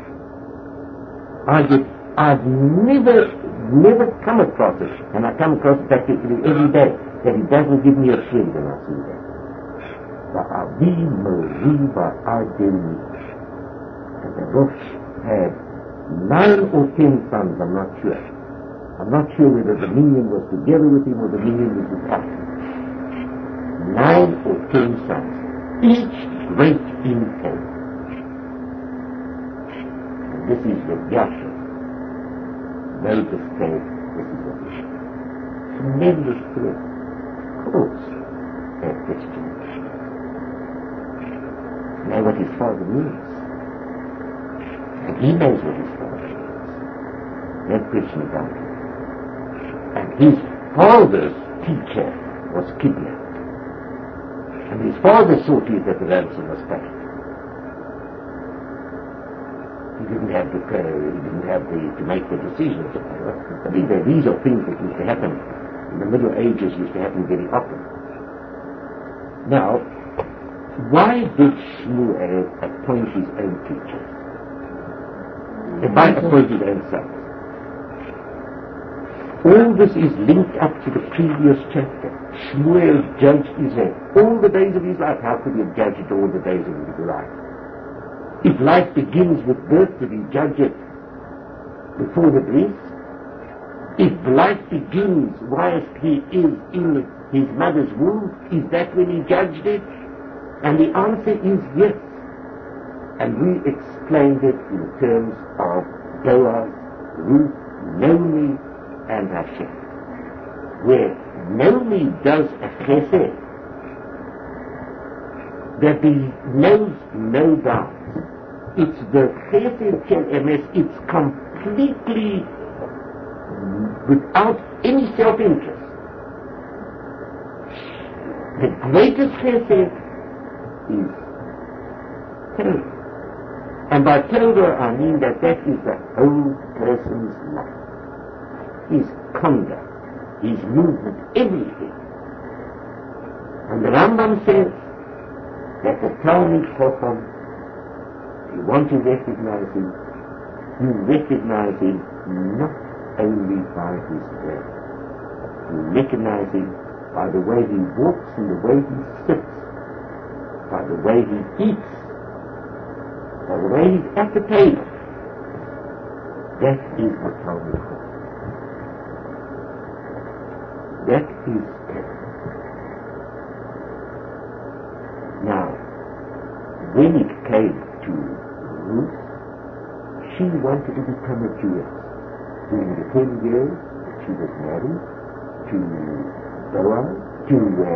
I've never come across it, and I come across it practically every day, that he doesn't give me a thrill when I see that. Va'avi Moriva Adeli. And the Rosh had 9 or 10 sons, I'm not sure. I'm not sure whether the minion was together with him or the minion was without him. 9 or 10 sons, each great in faith. And this is what Yasha made the state. This is what it is. Tremendous thrill. Of course, they're Christians. Know what his father means. And he knows what his father means. No question about it. And his father's teacher was kidnapped. And his father saw to it that the ransom was paid. He didn't have to make the decisions. I mean, these are things that used to happen in the Middle Ages, used to happen very often. Now, why did Shmuel appoint his own teacher? By appoint his own son? All this is linked up to the previous chapter. Shmuel judged Israel all the days of his life. How could he have judged it all the days of his life? If life begins with birth, did he judge it before the bliss? If life begins whilst he is in his mother's womb, is that when he judged it? And the answer is yes. And we explained it in terms of Boaz, Ruth, Naomi, and Hashem. Where Naomi does a chesed that he knows no doubt. It's the chesed shel emes, it's completely without any self-interest. The greatest chesed is Torah. And by Torah I mean that is the whole person's life. His conduct, his movement, everything. And the Rambam says that the Talmid Chacham, if you want to recognize him, you recognize him not only by his words. You recognize him by the way he walks and the way he sits, by the way he eats, by the way he's at the table. That is the Talmid Chacham. That is Torah. Now, when it came to Ruth, she wanted to become a Jewess. During the 10 years that she was married to Boaz, to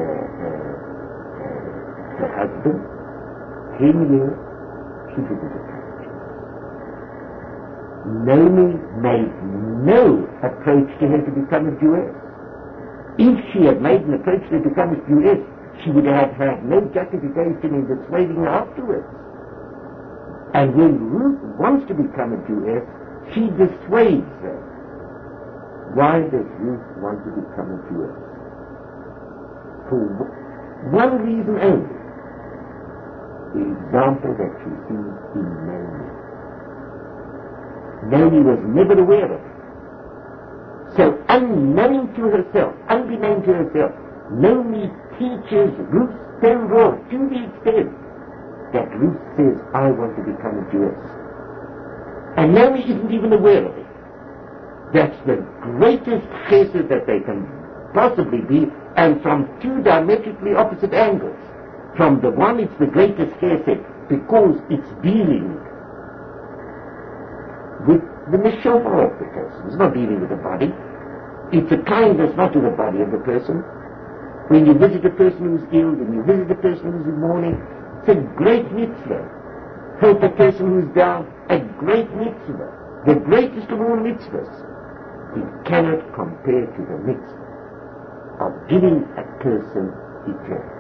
her husband, 10 years, she didn't become a Jewess. Naomi made no approach to her to become a Jewess. If she had made an approach to become a Jewess, she would have had no justification in persuading her afterwards. And when Ruth wants to become a Jewess, she dissuades her. Why does Ruth want to become a Jewess? For one reason only. The example that she sees in Naomi. Naomi was never aware of it. So unknown to herself, unbeknown to herself, Naomi teaches Ruth Torah to the extent that Ruth says, I want to become a Jewess. And Naomi isn't even aware of it. That's the greatest chesed that they can possibly be, and from two diametrically opposite angles. From the one, it's the greatest chesed because it's dealing with the neshama of the person. It's not dealing with the body. It's a kindness not to the body of the person. When you visit a person who's ill, when you visit a person who's in mourning, it's a great mitzvah. Help a person who's down, a great mitzvah. The greatest of all mitzvahs. It cannot compare to the mitzvah of giving a person eternity.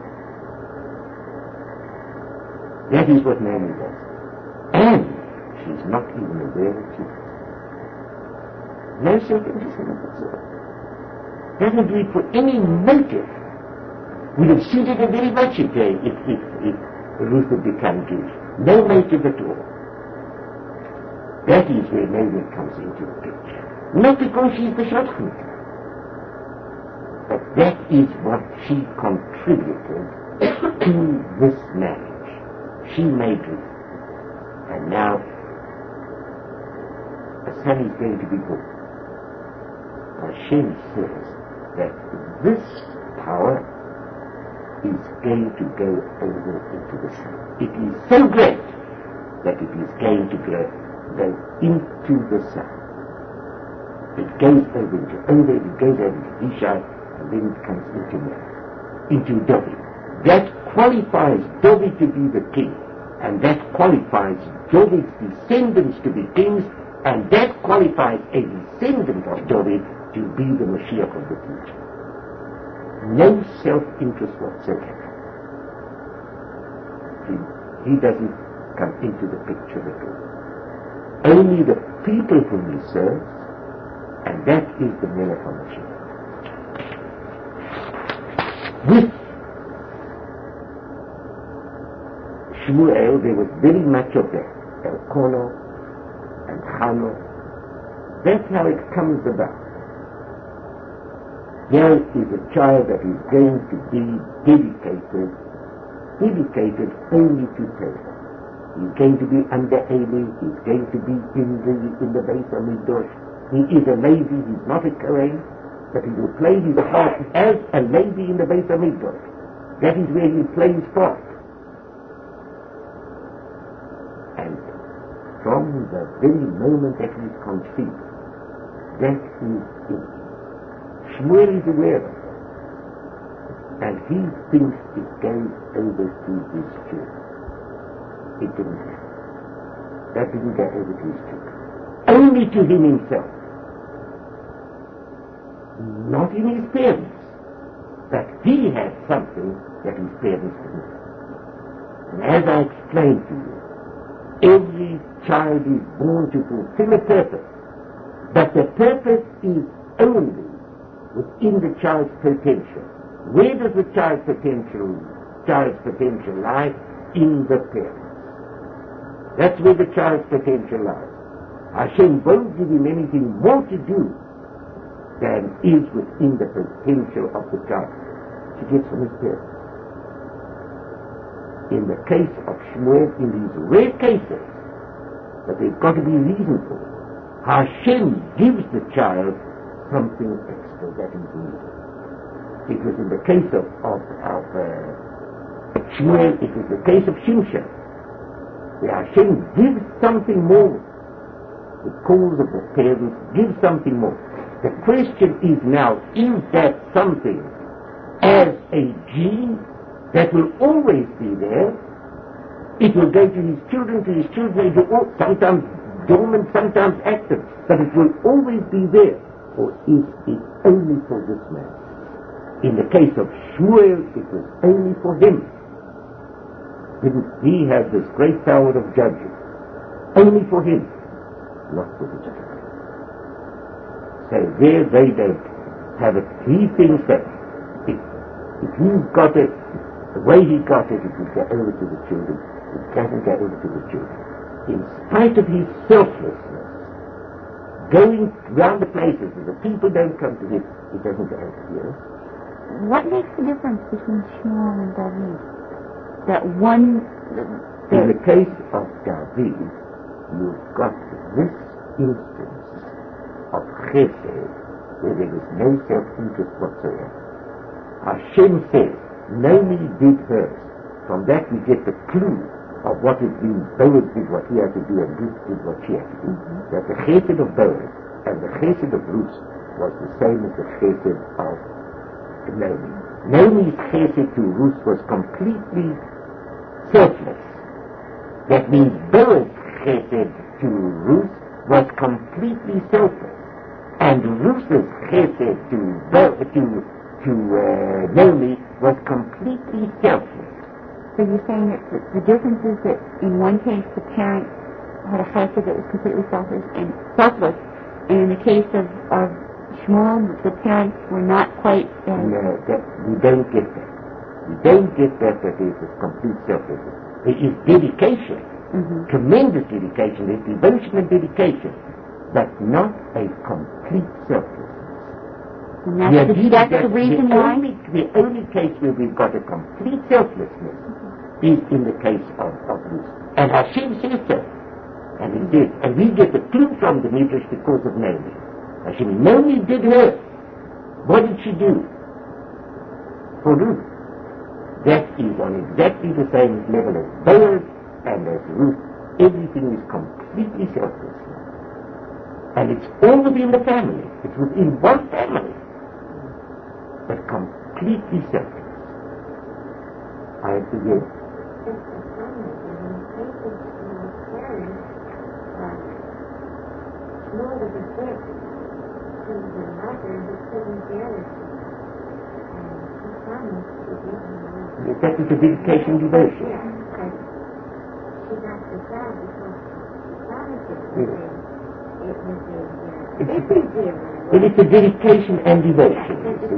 That is what Naomi does. And she's not even aware that she does. No self-interest in it whatsoever. Doesn't do it for any motive. Would have suited her very much if Ruth had become Jewish. No motive at all. That is where Naomi comes into the picture. Not because she's the shadchan, but that is what she contributed to this marriage. She made Ruth. And now a son is going to be born. Hashem says that this power is going to go over into the sun. It is so great that it is going to go into the sun. It goes over into Ishai, and then it comes into Mary, into David. That qualifies David to be the king, and that qualifies David's descendants to be kings, and that qualifies a descendant of David to be the Mashiach of the future. No self-interest whatsoever. He doesn't come into the picture at all. Only the people whom he serves, and that is the Melech HaMashiach. With Shmuel, there was very much of that. Elkanah and Hannah. That's how it comes about. There is a child that is going to be dedicated only to Torah. He's going to be under Eli. He's going to be in the Beis HaMikdash. He is a Levi. He's not a Kohen, but he will play his part as a Levi in the Beis HaMikdash. That is where he plays his part. And from the very moment that he is conceived, that is it. Shmuel is aware of it. And he thinks it goes over to his children. It didn't happen. That didn't go over to his children. Only to him himself. Not in his parents. But he has something that his parents didn't have. And as I explained to you, every child is born to fulfill a purpose. But the purpose is only within the child's potential. Where does the child's potential lie? In the parents. That's where the child's potential lies. Hashem won't give him anything more to do than is within the potential of the child. He gets from his parents. In the case of Shmuel, in these rare cases, but there's got to be reason for it, Hashem gives the child something extra that is needed. It was in the case of Shmuel, it was the case of Shimshon, where Hashem gives something more. The cause of the parents gives something more. The question is now, is that something as a gene that will always be there? It will go to his children, it will sometimes dormant, sometimes active, but it will always be there. Or is it only for this man? In the case of Shmuel, it was only for him. He had this great power of judging. Only for him, not for the children. So there they don't have it. He thinks that if he's got it, the way he got it, it will go over to the children. It doesn't go over to the children. In spite of his selflessness, going round the places where the people don't come to him, he doesn't go over here. What makes the difference between Shmuel and David? That one... In the case of David, you've got this instance of chesed, where there is no self-interest whatsoever. Hashem says, Naomi did hers. From that we get the clue of what it means. Boaz did what he had to do and Ruth did what she had to do. That the chesed of Boaz and the chesed of Ruth was the same as the chesed of Naomi. Naomi's chesed to Ruth was completely selfless. That means Boaz's chesed to Ruth was completely selfless. And Ruth's chesed to Naomi was completely selfless. So you're saying that the difference is that in one case the parent had a chesed that was completely selfless, and in the case of Shmuel, the parents were not quite... No, we don't get that. We don't get that there is this complete selflessness. There is dedication, tremendous dedication, there's devotion and dedication, but not a complete selflessness. And that's the reason why? The only case where we've got a complete selflessness is in the case of Ruth. And Hashem says so. And he did. And we get the clue from the Midrash because of Naomi. Hashem, Naomi did her. What did she do? For Ruth. That is on exactly the same level as Boaz and as Ruth. Everything is completely selfless. And it's all within the family. It's within one family. But completely selfless. I forget. That is a dedication devotion. It's a dedication and devotion.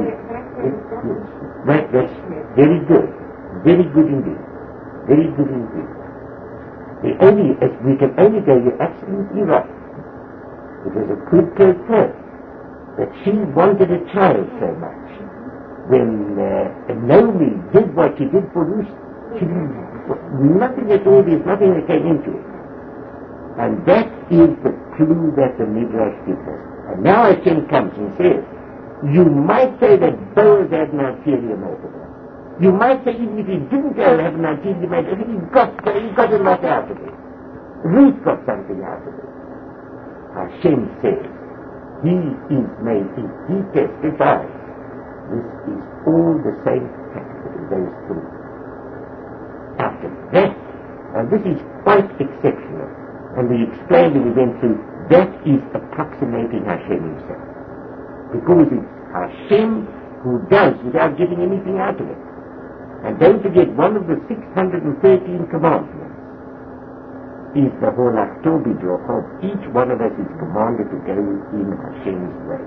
Right, that's very good. Very good indeed. Very good indeed. We can only go, you're absolutely right. It was a quid pro quo that she wanted a child so much. When Naomi did what she did for Ruth, she didn't nothing at all, there's nothing that came into it. And that is the clue that the Midrash gives us. And now Hashem comes and says, you might say that Boaz had an ulterior motive. You might say even if he didn't have an ulterior motive, he got a lot out of it. Ruth got something out of it. Hashem says, he is made, he testifies, this is all the same category, those three. After that, and this is quite exceptional, and we explained and we went through, that is approximating Hashem himself. Because it's Hashem who does without getting anything out of it. And don't forget, one of the 613 commandments is the Holachto B'Drochov. Each one of us is commanded to go in Hashem's way.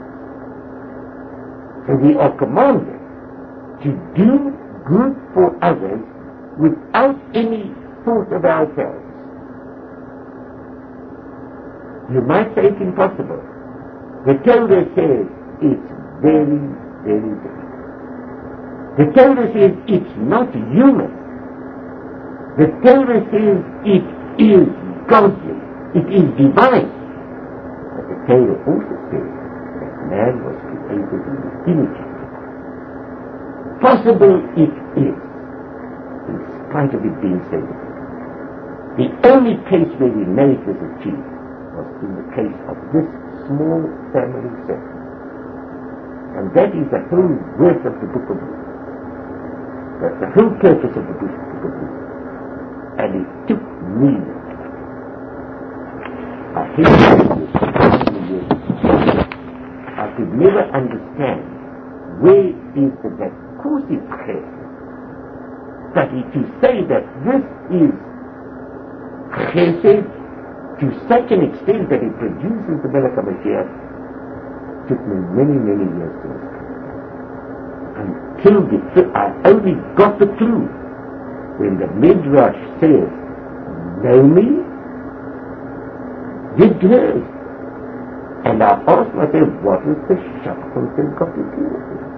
So we are commanded to do good for others without any thought of ourselves. You might say it's impossible. The Torah says it's very, very difficult. The Torah says it's not human. The Torah says it is godly. It is divine. But the Torah also says that man was created in the image of God. Possible it is, in spite of it being so difficult. The only case where we know it was achieved was in the case of this small family circle. And that is the whole worth of the book of Ruth. That's the whole purpose of the book of Ruth. And it took me, I hate this, I could never understand where is the that. Of course it's chesed. But to say that this is chesed to such an extent that it produces the Melech HaMashiach took me many, many years to understand. Until I only got the clue when the Midrash says, Naomi did hers. And I asked myself, what is the Shachtim got to do with it?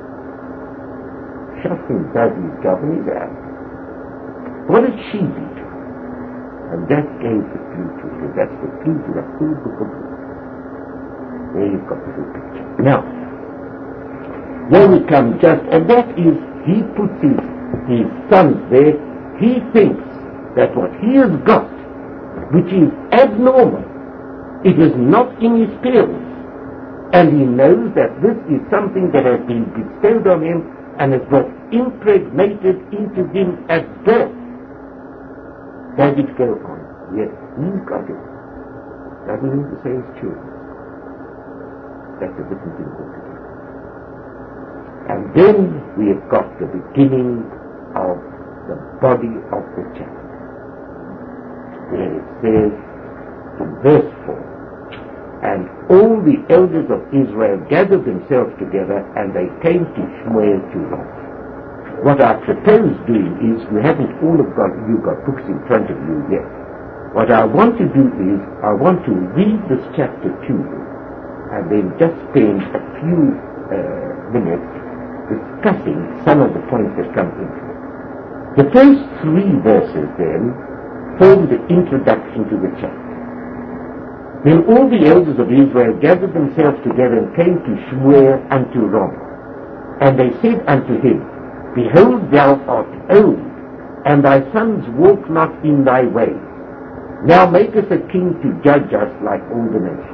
Shachtim does his job and he's out. What did she do? And that gave the clue to it. That's the clue to the whole book of Ruth. There you've got the whole picture. Now, when we come just, and that is, he puts his sons there, he thinks that what he has got, which is abnormal, it is not in his parents, and he knows that this is something that has been bestowed on him and has got impregnated into him at birth. Does it go on? Yes, he's got it. Doesn't mean to say it's true. That's a different thing altogether. And then we have got the beginning of the body of the chapter. Where it says in verse 4, and all the elders of Israel gathered themselves together and they came to Shmuel to Ramah. What I propose doing is, you haven't all of you got books in front of you yet. What I want to do is, I want to read this chapter to you and then just spend a few minutes discussing some of the points that come into it. The first 3 verses then form the introduction to the chapter. Then all the elders of Israel gathered themselves together and came to Shmuel unto Ramah. And they said unto him, Behold, thou art old, and thy sons walk not in thy ways. Now make us a king to judge us like all the nations.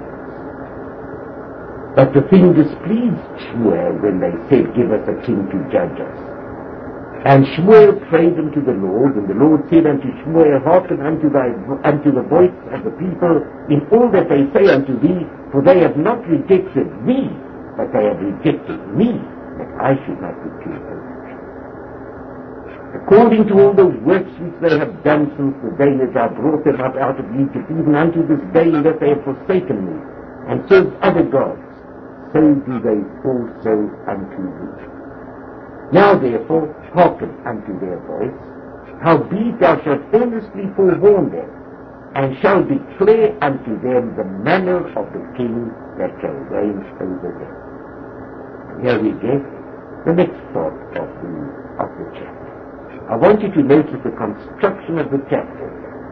But the thing displeased Shmuel when they said, Give us a king to judge us. And Shmuel prayed unto the Lord, and the Lord said unto Shmuel, Hearken unto the voice of the people in all that they say unto thee, for they have not rejected thee, but they have rejected me, that I should not be too old. According to all the works which they have done since the day that I brought them up out of Egypt, even unto this day that they have forsaken me, and served other gods, so do they also unto thee. Now therefore hearken unto their voice, howbeit thou shalt earnestly forewarn them, and shall declare unto them the manner of the king that shall reign over them. And here we get the next part of the chapter. I want you to notice the construction of the chapter.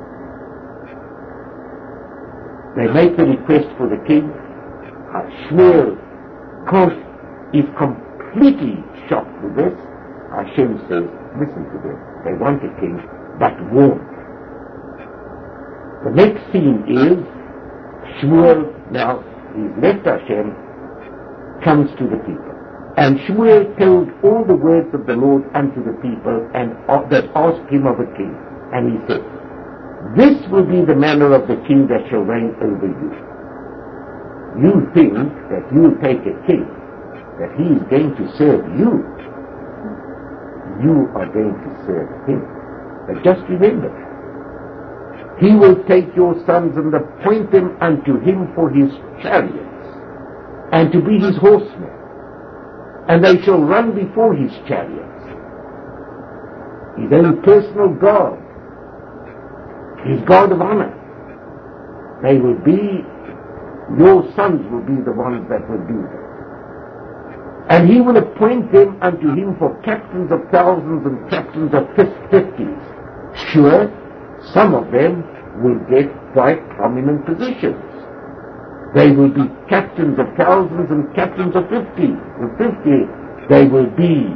They make the request for the king. Shmuel is completely shocked with this. Hashem says, listen to them. They want a king, but warn. The next scene is Shmuel, now he's left Hashem, comes to the people. And Shmuel told all the words of the Lord unto the people and that asked him of a king. And he said, this will be the manner of the king that shall reign over you. You think that you will take a king, that he is going to serve you. You are going to serve him. But just remember, he will take your sons and appoint them unto him for his chariots, and to be his horsemen, and they shall run before his chariots. His own personal God, his God of honor. They will be, your sons will be the ones that will do that. And he will appoint them unto him for captains of thousands and captains of 50s. Sure, some of them will get quite prominent positions. They will be captains of thousands and captains of 50. They will be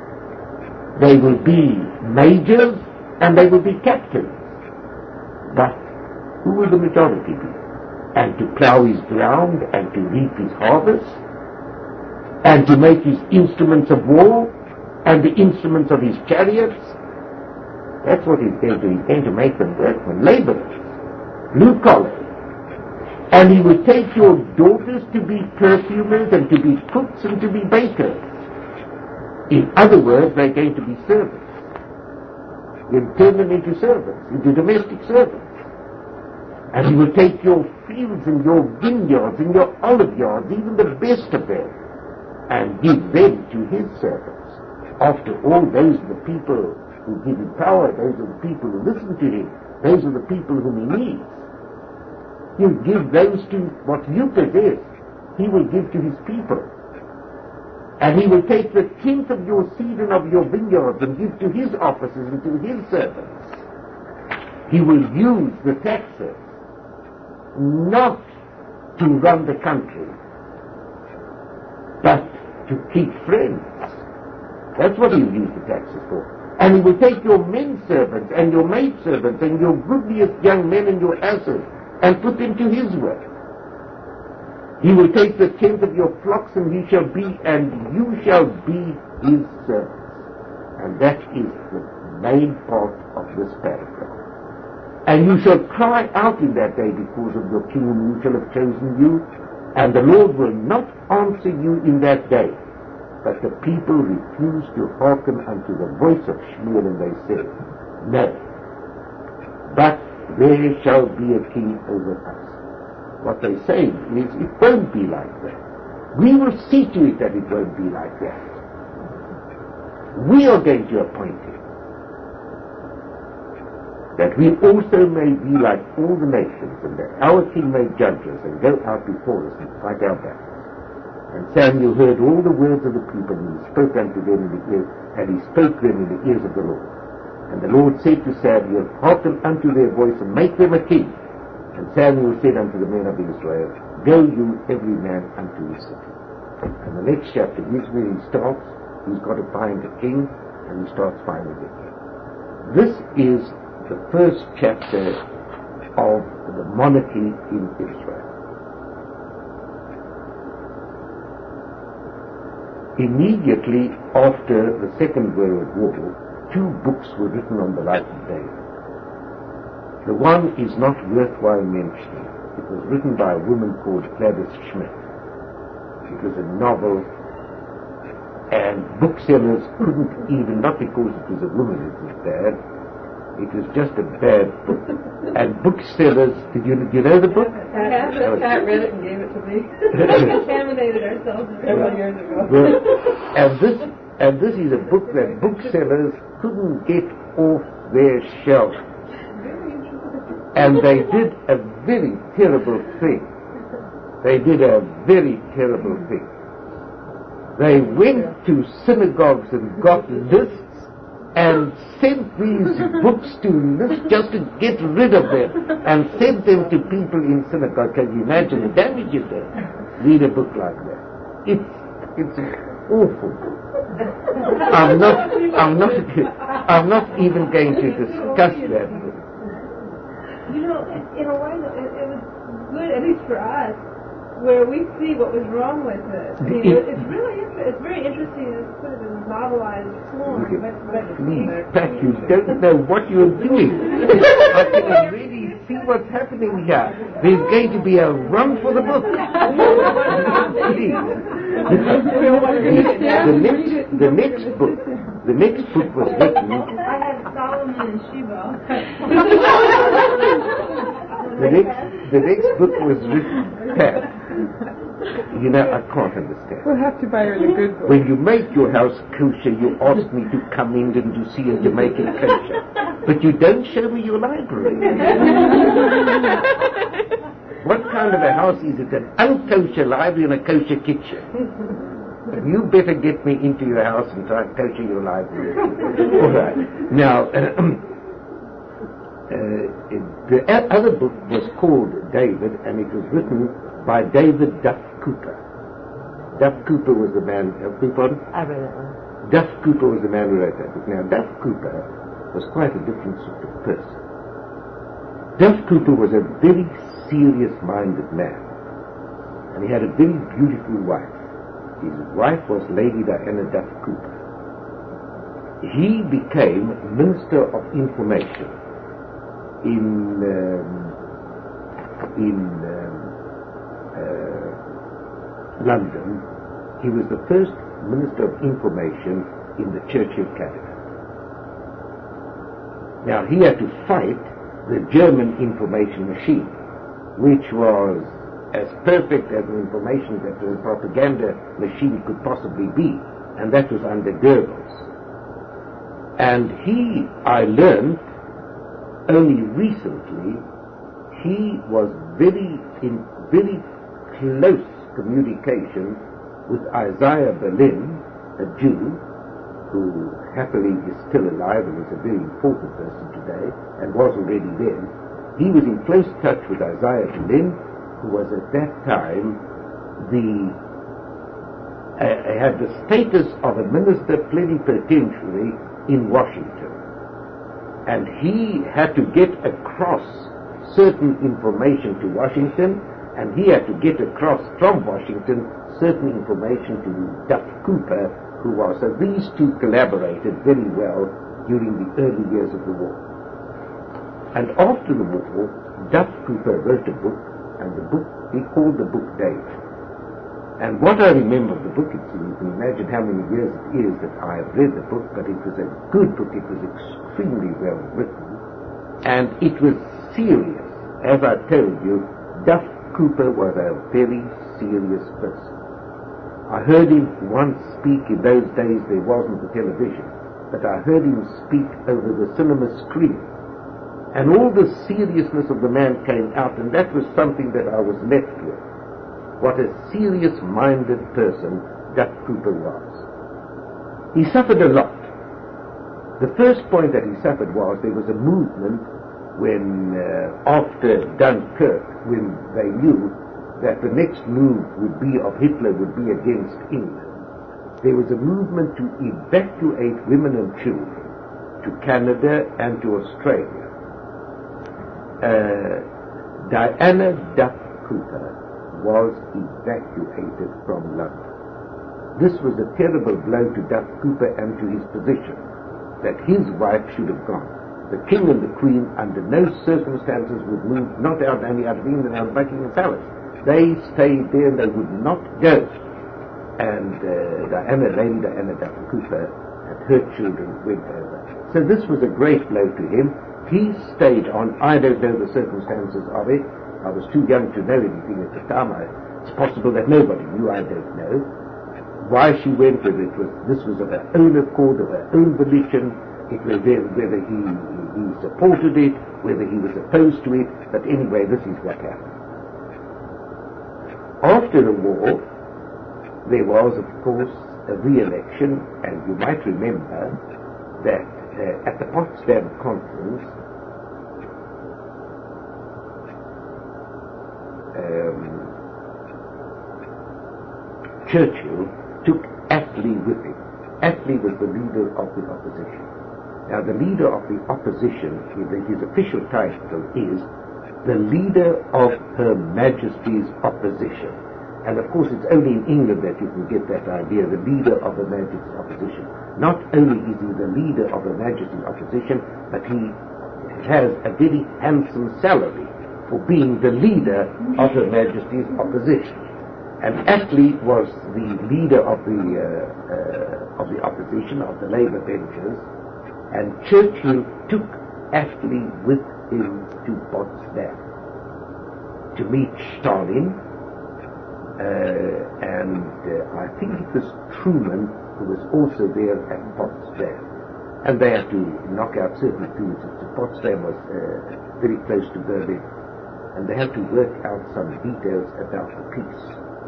majors and they will be captains. But who will the majority be? And to plow his ground and to reap his harvest and to make his instruments of war and the instruments of his chariots. That's what he's going to do. He's going to make them workmen, laborers, blue collar. And he will take your daughters to be perfumers and to be cooks and to be bakers. In other words, they're going to be servants. He'll turn them into servants, into domestic servants. And he will take your fields and your vineyards and your olive yards, even the best of them, and give them to his servants. After all, those are the people who give him power, those are the people who listen to him, those are the people whom he needs. He'll give those to what you possess, he will give to his people. And he will take the tenth of your seed and of your vineyards and give to his officers and to his servants. He will use the taxes not to run the country, but to keep friends. That's what he'll use the taxes for. And he will take your men servants and your maid servants and your goodliest young men and your asses and put them to his work. He will take the tenth of your flocks and you shall be his servants. And that is the main part of this paragraph. And you shall cry out in that day because of your king whom you shall have chosen you, and the Lord will not answer you in that day. But the people refused to hearken unto the voice of Shmuel, and they said, no, but there shall be a king over us. What they say is, it won't be like that. We will see to it that it won't be like that. We are going to appoint him, that we also may be like all the nations, and that our king may judge us and go out before us and fight our battles. And Samuel heard all the words of the people, and he spoke unto them in the ears, and he spoke them in the ears of the Lord. And the Lord said to Samuel, hearken unto their voice, and make them a king. And Samuel said unto the men of Israel, go you every man unto his city. And the next chapter is where he starts. He's got to find a king, and he starts finding a king. This is the first chapter of the monarchy in Israel. Immediately after the Second World War, two books were written on the life of David. The one is not worthwhile mentioning. It was written by a woman called Gladys Schmidt. It was a novel, and booksellers couldn't even, not because it was a woman it was bad, it was just a bad book. And booksellers, did you know the book? Pat read it and gave it to me. We contaminated ourselves several years ago. Well, and this is a book that booksellers couldn't get off their shelf. And they did a very terrible thing. They did a very terrible thing. They went to synagogues and got lists and sent these books to lists just to get rid of them, and sent them to people in synagogue. Can you imagine the damage it does? Read a book like that. It's awful. I'm not even going to discuss that book. You know, in a way, it was good, at least for us, where we see what was wrong with it. I mean, it's really it's very interesting to put it in a novelized form. But please, Pat, you don't know what you're doing. I can already see what's happening here. There's going to be a run for the book. The next book was written. I had Solomon and Sheba. The next book was written, Pat. You know, I can't understand. We'll have to buy her the good book. When you make your house kosher, you ask me to come in and to see and to make it kosher. But you don't show me your library. What kind of a house is it? An unkosher library and a kosher kitchen. You better get me into your house and try and kosher your library. All right. Now, the other book was called David, and it was written by David Duff Cooper. Duff Cooper was the man. I read it one. Duff Cooper was the man who wrote that book. Now, Duff Cooper was quite a different sort of person. Duff Cooper was a very serious-minded man, and he had a very beautiful wife. His wife was Lady Diana Duff Cooper. He became Minister of Information in London. He was the first Minister of Information in the Churchill cabinet. Now, he had to fight the German information machine, which was as perfect as an information that a propaganda machine could possibly be, and that was under Goebbels. And he, I learned only recently, he was in very close communication with Isaiah Berlin, a Jew, who happily is still alive and is a very important person today, and was already then. He was in close touch with Isaiah Berlin, who was at that time had the status of a minister plenipotentiary in Washington. And he had to get across certain information to Washington, and he had to get across from Washington certain information to Duff Cooper, who was. So these two collaborated very well during the early years of the war. And after the war, Duff Cooper wrote a book, and the book he called the book David. And what I remember of the book, you can imagine how many years it is that I have read the book, but it was a good book. It was extremely well written, and it was serious. As I told you, Duff Cooper was a very serious person. I heard him once speak. In those days there wasn't the television, but I heard him speak over the cinema screen, and all the seriousness of the man came out, and that was something that I was left with. What a serious-minded person Duff Cooper was. He suffered a lot. The first point that he suffered was there was a movement when, after Dunkirk, when they knew that the next move of Hitler would be against England, there was a movement to evacuate women and children to Canada and to Australia. Diana Duff Cooper was evacuated from London. This was a terrible blow to Duff Cooper and to his position, that his wife should have gone. The King and the Queen, under no circumstances, would move, not only out of England, out of Buckingham Palace. They stayed there and they would not go. And Lady Diana Duff Cooper and her children went over. So this was a great blow to him. He stayed on. I don't know the circumstances of it. I was too young to know anything at the time. It's possible that nobody knew. I don't know why she went with it. This was of her own accord, of her own volition. It was whether he supported it, whether he was opposed to it. But anyway, this is what happened. After the war, there was, of course, a re-election, and you might remember that at the Potsdam Conference, Churchill took Attlee with him. Attlee was the leader of the opposition. Now, the leader of the opposition, his official title is the leader of Her Majesty's Opposition. And of course, it's only in England that you can get that idea, the leader of Her Majesty's Opposition. Not only is he the leader of Her Majesty's Opposition, but he has a very handsome salary for being the leader of Her Majesty's Opposition. And Attlee was the leader of the opposition, of the Labour benches, and Churchill took Attlee with him to Potsdam to meet Stalin, and I think it was Truman who was also there at Potsdam. And they had to knock out certain things. Potsdam was very close to Berlin, and they had to work out some details about the peace.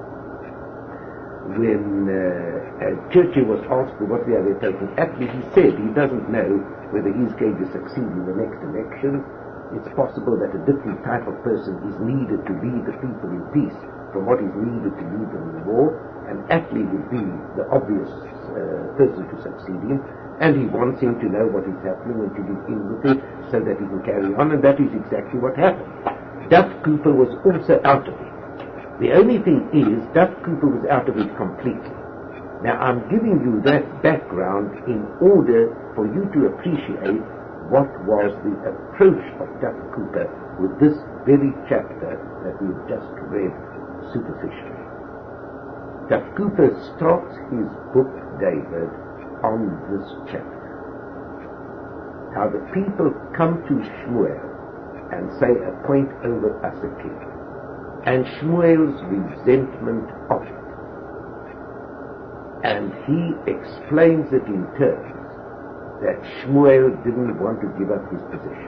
When Churchill was asked what way they were taking Attlee, he said he doesn't know whether he's going to succeed in the next election. It's possible that a different type of person is needed to lead the people in peace from what is needed to lead them in war, and Attlee would be the obvious person to succeed him, and he wants him to know what is happening and to be in with it so that he can carry on, and that is exactly what happened. Duff Cooper was also out of it. The only thing is, Duff Cooper was out of it completely. Now, I'm giving you that background in order for you to appreciate what was the approach of Duff Cooper with this very chapter that we've just read superficially. Duff Cooper starts his book, David, on this chapter. How the people come to Shmuel and say, appoint over us a king. And Shmuel's resentment of it. And he explains it in terms that Shmuel didn't want to give up his position.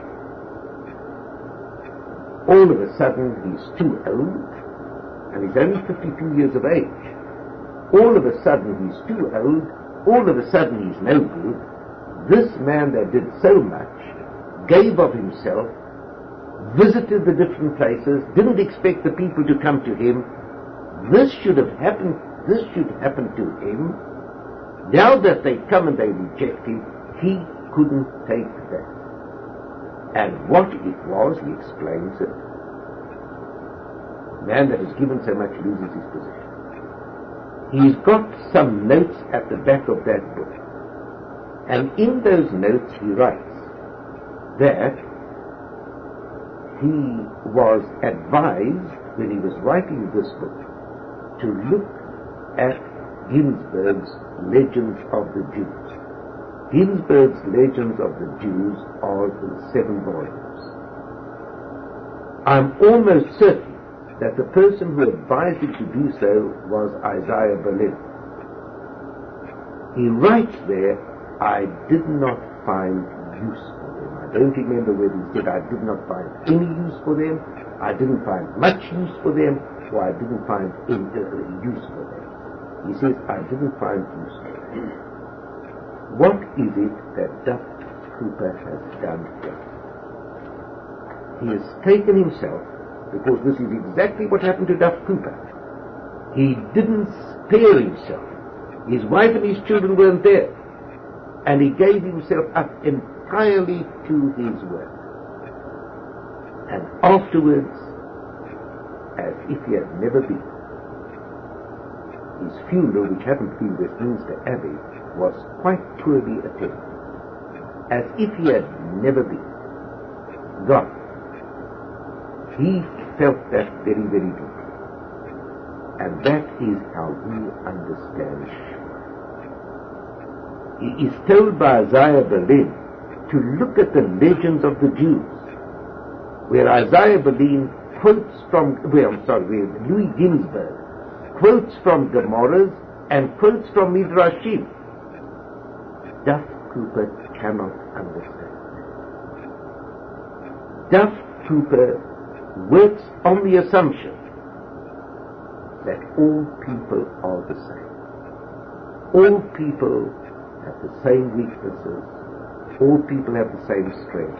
All of a sudden he's too old, and he's only 52 years of age. All of a sudden he's too old, all of a sudden he's no good. This man that did so much, gave of himself, visited the different places, didn't expect the people to come to him. This should happen to him. Now that they come and they reject him, he couldn't take that. And what it was, he explains it. A man that is given so much loses his position. He's got some notes at the back of that book. And in those notes he writes that he was advised, when he was writing this book, to look at Ginsberg's Legends of the Jews. Ginsberg's Legends of the Jews are in 7 volumes. I'm almost certain that the person who advised him to do so was Isaiah Berlin. He writes there, I did not find use for them. I don't remember whether he said I did not find any use for them, I didn't find much use for them, or I didn't find any use for them. He says, I didn't find use for them. What is it that Duff Cooper has done here? He has taken himself, because this is exactly what happened to Duff Cooper. He didn't spare himself. His wife and his children weren't there. And he gave himself up entirely to his work. And afterwards, as if he had never been, his funeral, which happened to be in Westminster Abbey, was quite poorly attended. As if he had never been. God. He felt that very, very deeply. And that is how he understands Shmuel. He is told by Isaiah Berlin to look at the Legends of the Jews, where Isaiah Berlin quotes from, where Louis Ginsberg quotes from Gemorahs and quotes from Midrashim. Duff Cooper cannot understand. Duff Cooper works on the assumption that all people are the same. All people have the same weaknesses, all people have the same strengths.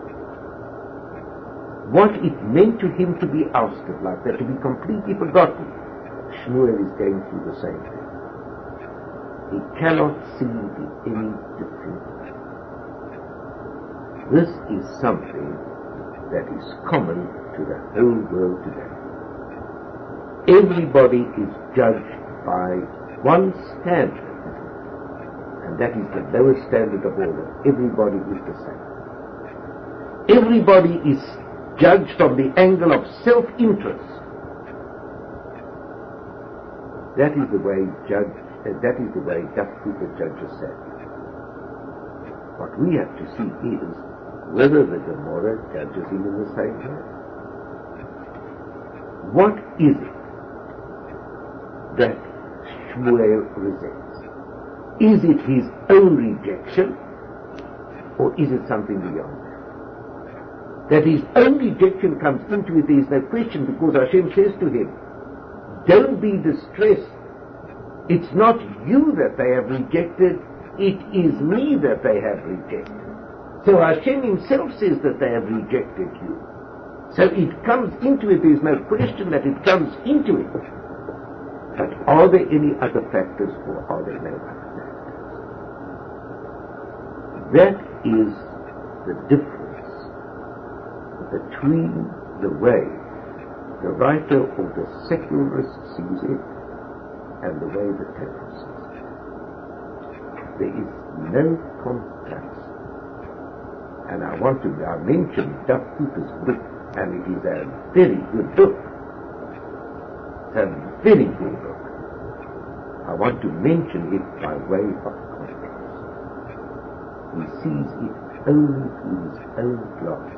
What it meant to him to be ousted like that, to be completely forgotten, Shmuel is going through the same thing. He cannot see it any differently. This is something that is common to the whole world today. Everybody is judged by one standard, and that is the lowest standard of all, that everybody is the same. Everybody is judged from the angle of self-interest. That is the way Duff Cooper judges that. What we have to see is whether the Gemara judges him in the same way. What is it that Shmuel resents? Is it his own rejection, or is it something beyond that? That his own rejection comes into it, there is no question, because Hashem says to him, don't be distressed. It's not you that they have rejected, it is me that they have rejected. So Hashem himself says that they have rejected you. So it comes into it, there is no question that it comes into it. But are there any other factors, or are there no other factors? That is the difference between the way the writer or the secularist sees it and the way the Torah sees it. There is no contrast. And I mention Duff Cooper's book, and it is a very good book. It's a very good book. I want to mention it by way of contrast. He sees it only through his own glasses.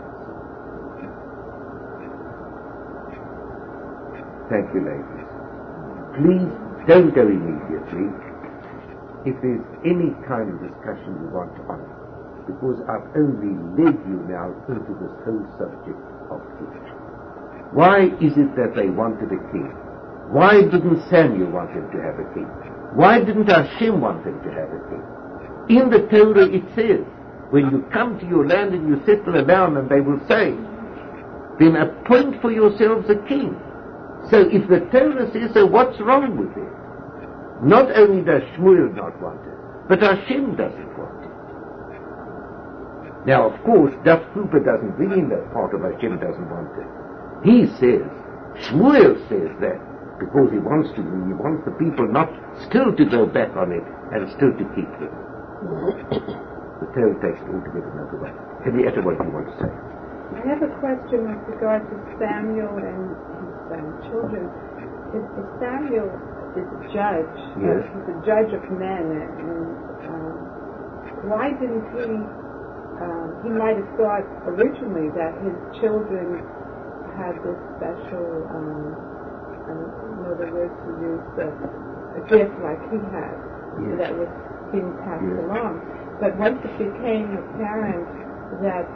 Thank you, ladies. Please don't go immediately if there's any kind of discussion you want on it, because I've only led you now into this whole subject of kingship. Why is it that they wanted a king? Why didn't Samuel want him to have a king? Why didn't Hashem want him to have a king? In the Torah it says, when you come to your land and you settle down, and they will say, then appoint for yourselves a king. So if the Torah says so, what's wrong with it? Not only does Shmuel not want it, but Hashem doesn't want it. Now, of course, Duff Cooper doesn't bring in that part of Hashem doesn't want it. He says, Shmuel says that because he wants the people not still to go back on it and still to keep them. The Torah takes it altogether another way. Henrietta, what do you want to say? I have a question with regard to Samuel and his children. If Samuel is a judge, yes. He's a judge of men, and why didn't he might have thought originally that his children had this special, I don't know the word to use, a gift like he had, yes. that was being passed yes. along. But once it became apparent that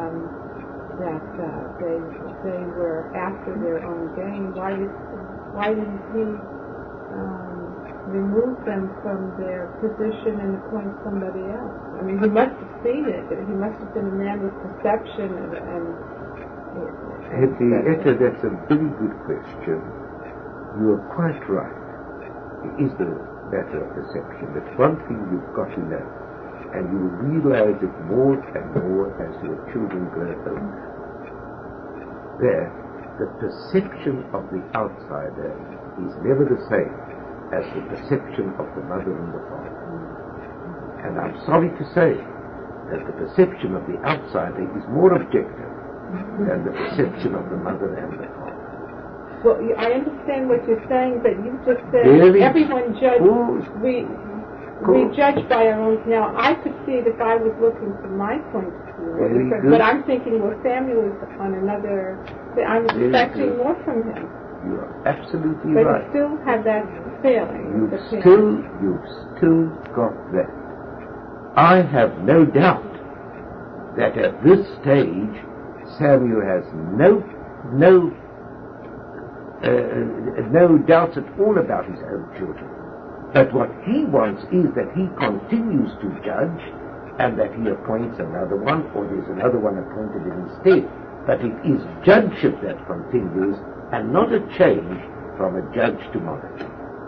they were after their own gain, why didn't he remove them from their position and appoint somebody else? I mean, he must have seen it. He must have been a man with perception Henrietta, that's a very good question. You are quite right. It is the matter of perception. But one thing you've got to know, and you will realize it more and more as your children grow older, that the perception of the outsider is never the same as the perception of the mother and the father. And I'm sorry to say that the perception of the outsider is more objective than the perception of the mother and the father. Well, I understand what you're saying, but you just said everyone judges. We judge by our own. Now, I could see it if I was looking from my point of view, but I'm thinking, well, Samuel is on another. I'm expecting more from him. You are absolutely but right. But you still have that feeling. You've still got that. I have no doubt that at this stage, Samuel has no doubts at all about his own children. But what he wants is that he continues to judge and that he appoints another one, or there's another one appointed in his stead. But it is judgeship that continues, and not a change from a judge to monarch.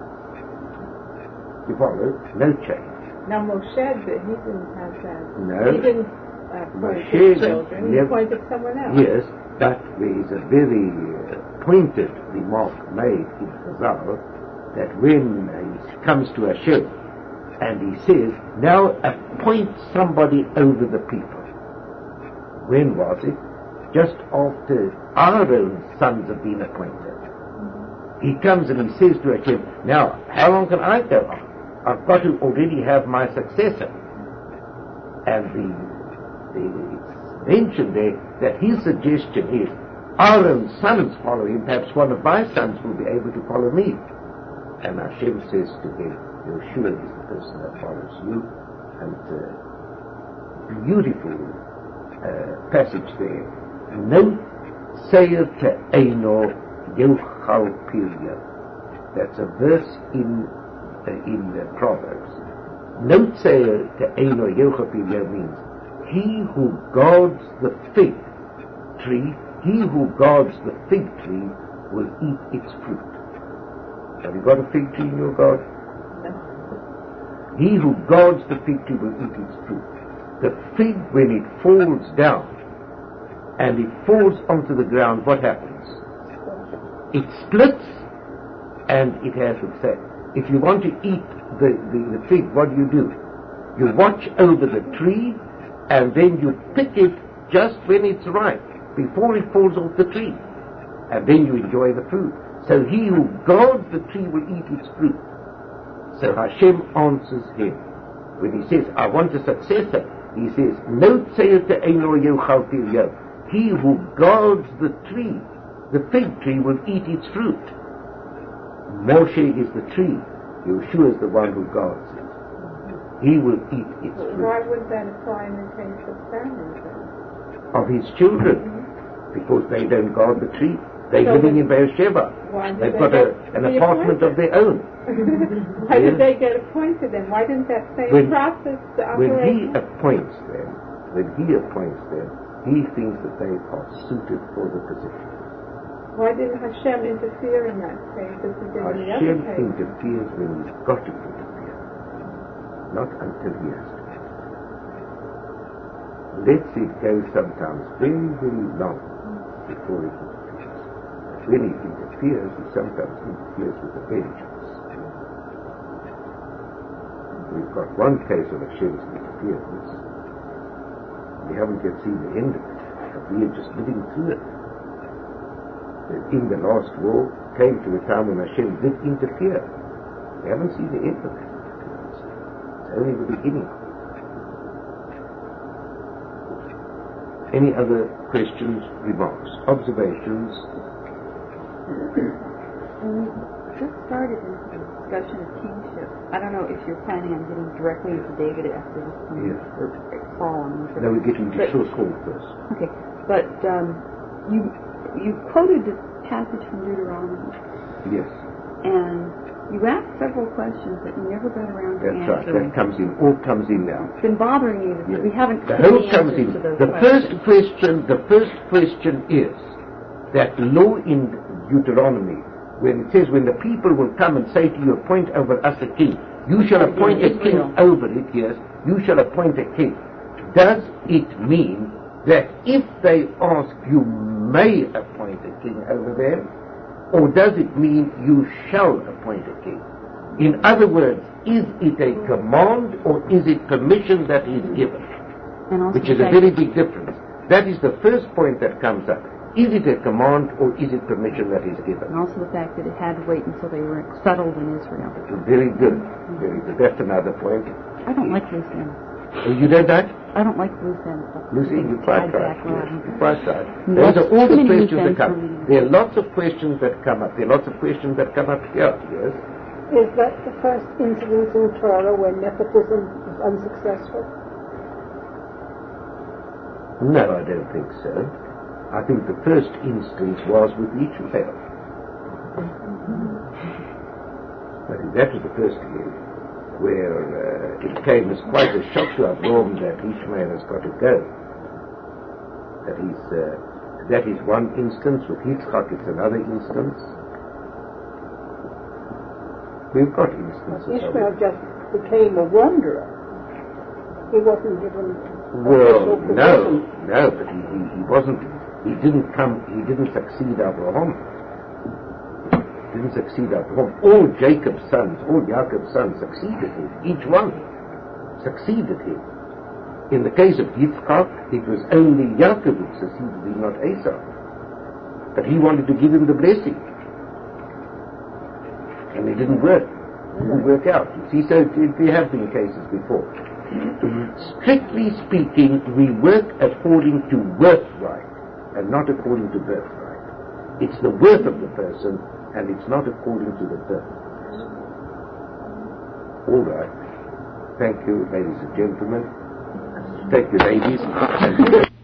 You follow? No change. Now Moshe, he didn't have that. No. He didn't appoint Moshe his children. He never- appointed someone else. Yes, but there is a very pointed remark made in Chazal that when he comes to Hashem and he says, now appoint somebody over the people. When was it? Just after Aaron's sons have been appointed. He comes and he says to Hashem, now, how long can I go on? I've got to already have my successor. And it's mentioned there that his suggestion is, Aaron's sons follow him, perhaps one of my sons will be able to follow me. And Hashem says to him, Yeshua is the person that follows you. And beautiful passage there. No sayer te'eno yochal pirya. That's a verse in Proverbs. No sayer te'eno yochal pirya means he who guards the fig tree, he who guards the fig tree will eat its fruit. Have you got a fig tree in your garden? No. He who guards the fig tree will eat its fruit. The fig, when it falls down and it falls onto the ground, what happens? It splits and it has its sap. If you want to eat the fig, what do? You watch over the tree and then you pick it just when it's ripe, before it falls off the tree. And then you enjoy the fruit. So he who guards the tree will eat its fruit. So Hashem answers him. When he says, I want a successor, he says, no tzeir te'eno yochal piryo. He who guards the tree, the fig tree, will eat its fruit. Moshe is the tree. Yeshua is the one who guards it. He will eat its fruit. Why would that apply in the case of Samuel then? Of his children. Because they don't guard the tree. They're living in Beersheba. They've got an apartment of their own. Why did they get appointed then? Why didn't that same process operate? When he appoints them, he thinks that they are suited for the position. Why didn't Hashem interfere in that case? Hashem interferes when he's got to interfere, not until he has to. Lets it go sometimes very, very long before it interferes. When he interferes, he sometimes interferes with a vengeance. We've got one case of Hashem's interference. We haven't yet seen the end of it, but we are just living through it. In the last war, came to a time when Hashem did interfere. We haven't seen the end of it. It's only the beginning. Any other questions, remarks, observations? We just started into the discussion of kingship. I don't know if you're planning on getting directly into David after this one, or Solomon. No, we're getting to Saul first. Okay, but you quoted this passage from Deuteronomy. Yes. And you asked several questions that you never got around to That's right. answering. That comes in. All comes in now. It's been bothering you that we haven't The seen whole the comes answers in. to those The first question is that law in Deuteronomy, when it says, when the people will come and say to you, appoint over us a king, you shall appoint a king over it, yes, you shall appoint a king. Does it mean that if they ask, you may appoint a king over them, or does it mean you shall appoint a king? In other words, is it a command or is it permission that is given? Which is a very big difference. That is the first point that comes up. Is it a command or is it permission that is given? And also the fact that it had to wait until they were settled in Israel. Very good. Very good. That's another point. I don't like loose ends. Oh, you know that? I don't like loose ends. Lucy, you're quite right. Yes, you're quite right. Those are all the questions that come. There are lots of questions that come up. There are lots of questions that come up here. Yes? Is that the first incident in Torah where nepotism was unsuccessful? No, I don't think so. I think the first instance was with Ishmael. I think that was the first case. where it came as quite a shock to Avram that Ishmael has got to go. That is one instance. With Yitzchak it's another instance. We've got instances. Ishmael just became a wanderer. He wasn't given. Well, no, but he wasn't. He didn't succeed Abraham. All Jacob's sons, all Jacob's sons succeeded him. Each one succeeded him. In the case of Yitzchak, it was only Yaakov who succeeded him, not Esau. But he wanted to give him the blessing. And it didn't work. It didn't work out. You see, so there have been cases before. Strictly speaking, we work according to birthright and not according to birthright. It's the worth of the person and it's not according to the birth. All right. Thank you, ladies and gentlemen. Thank you, ladies.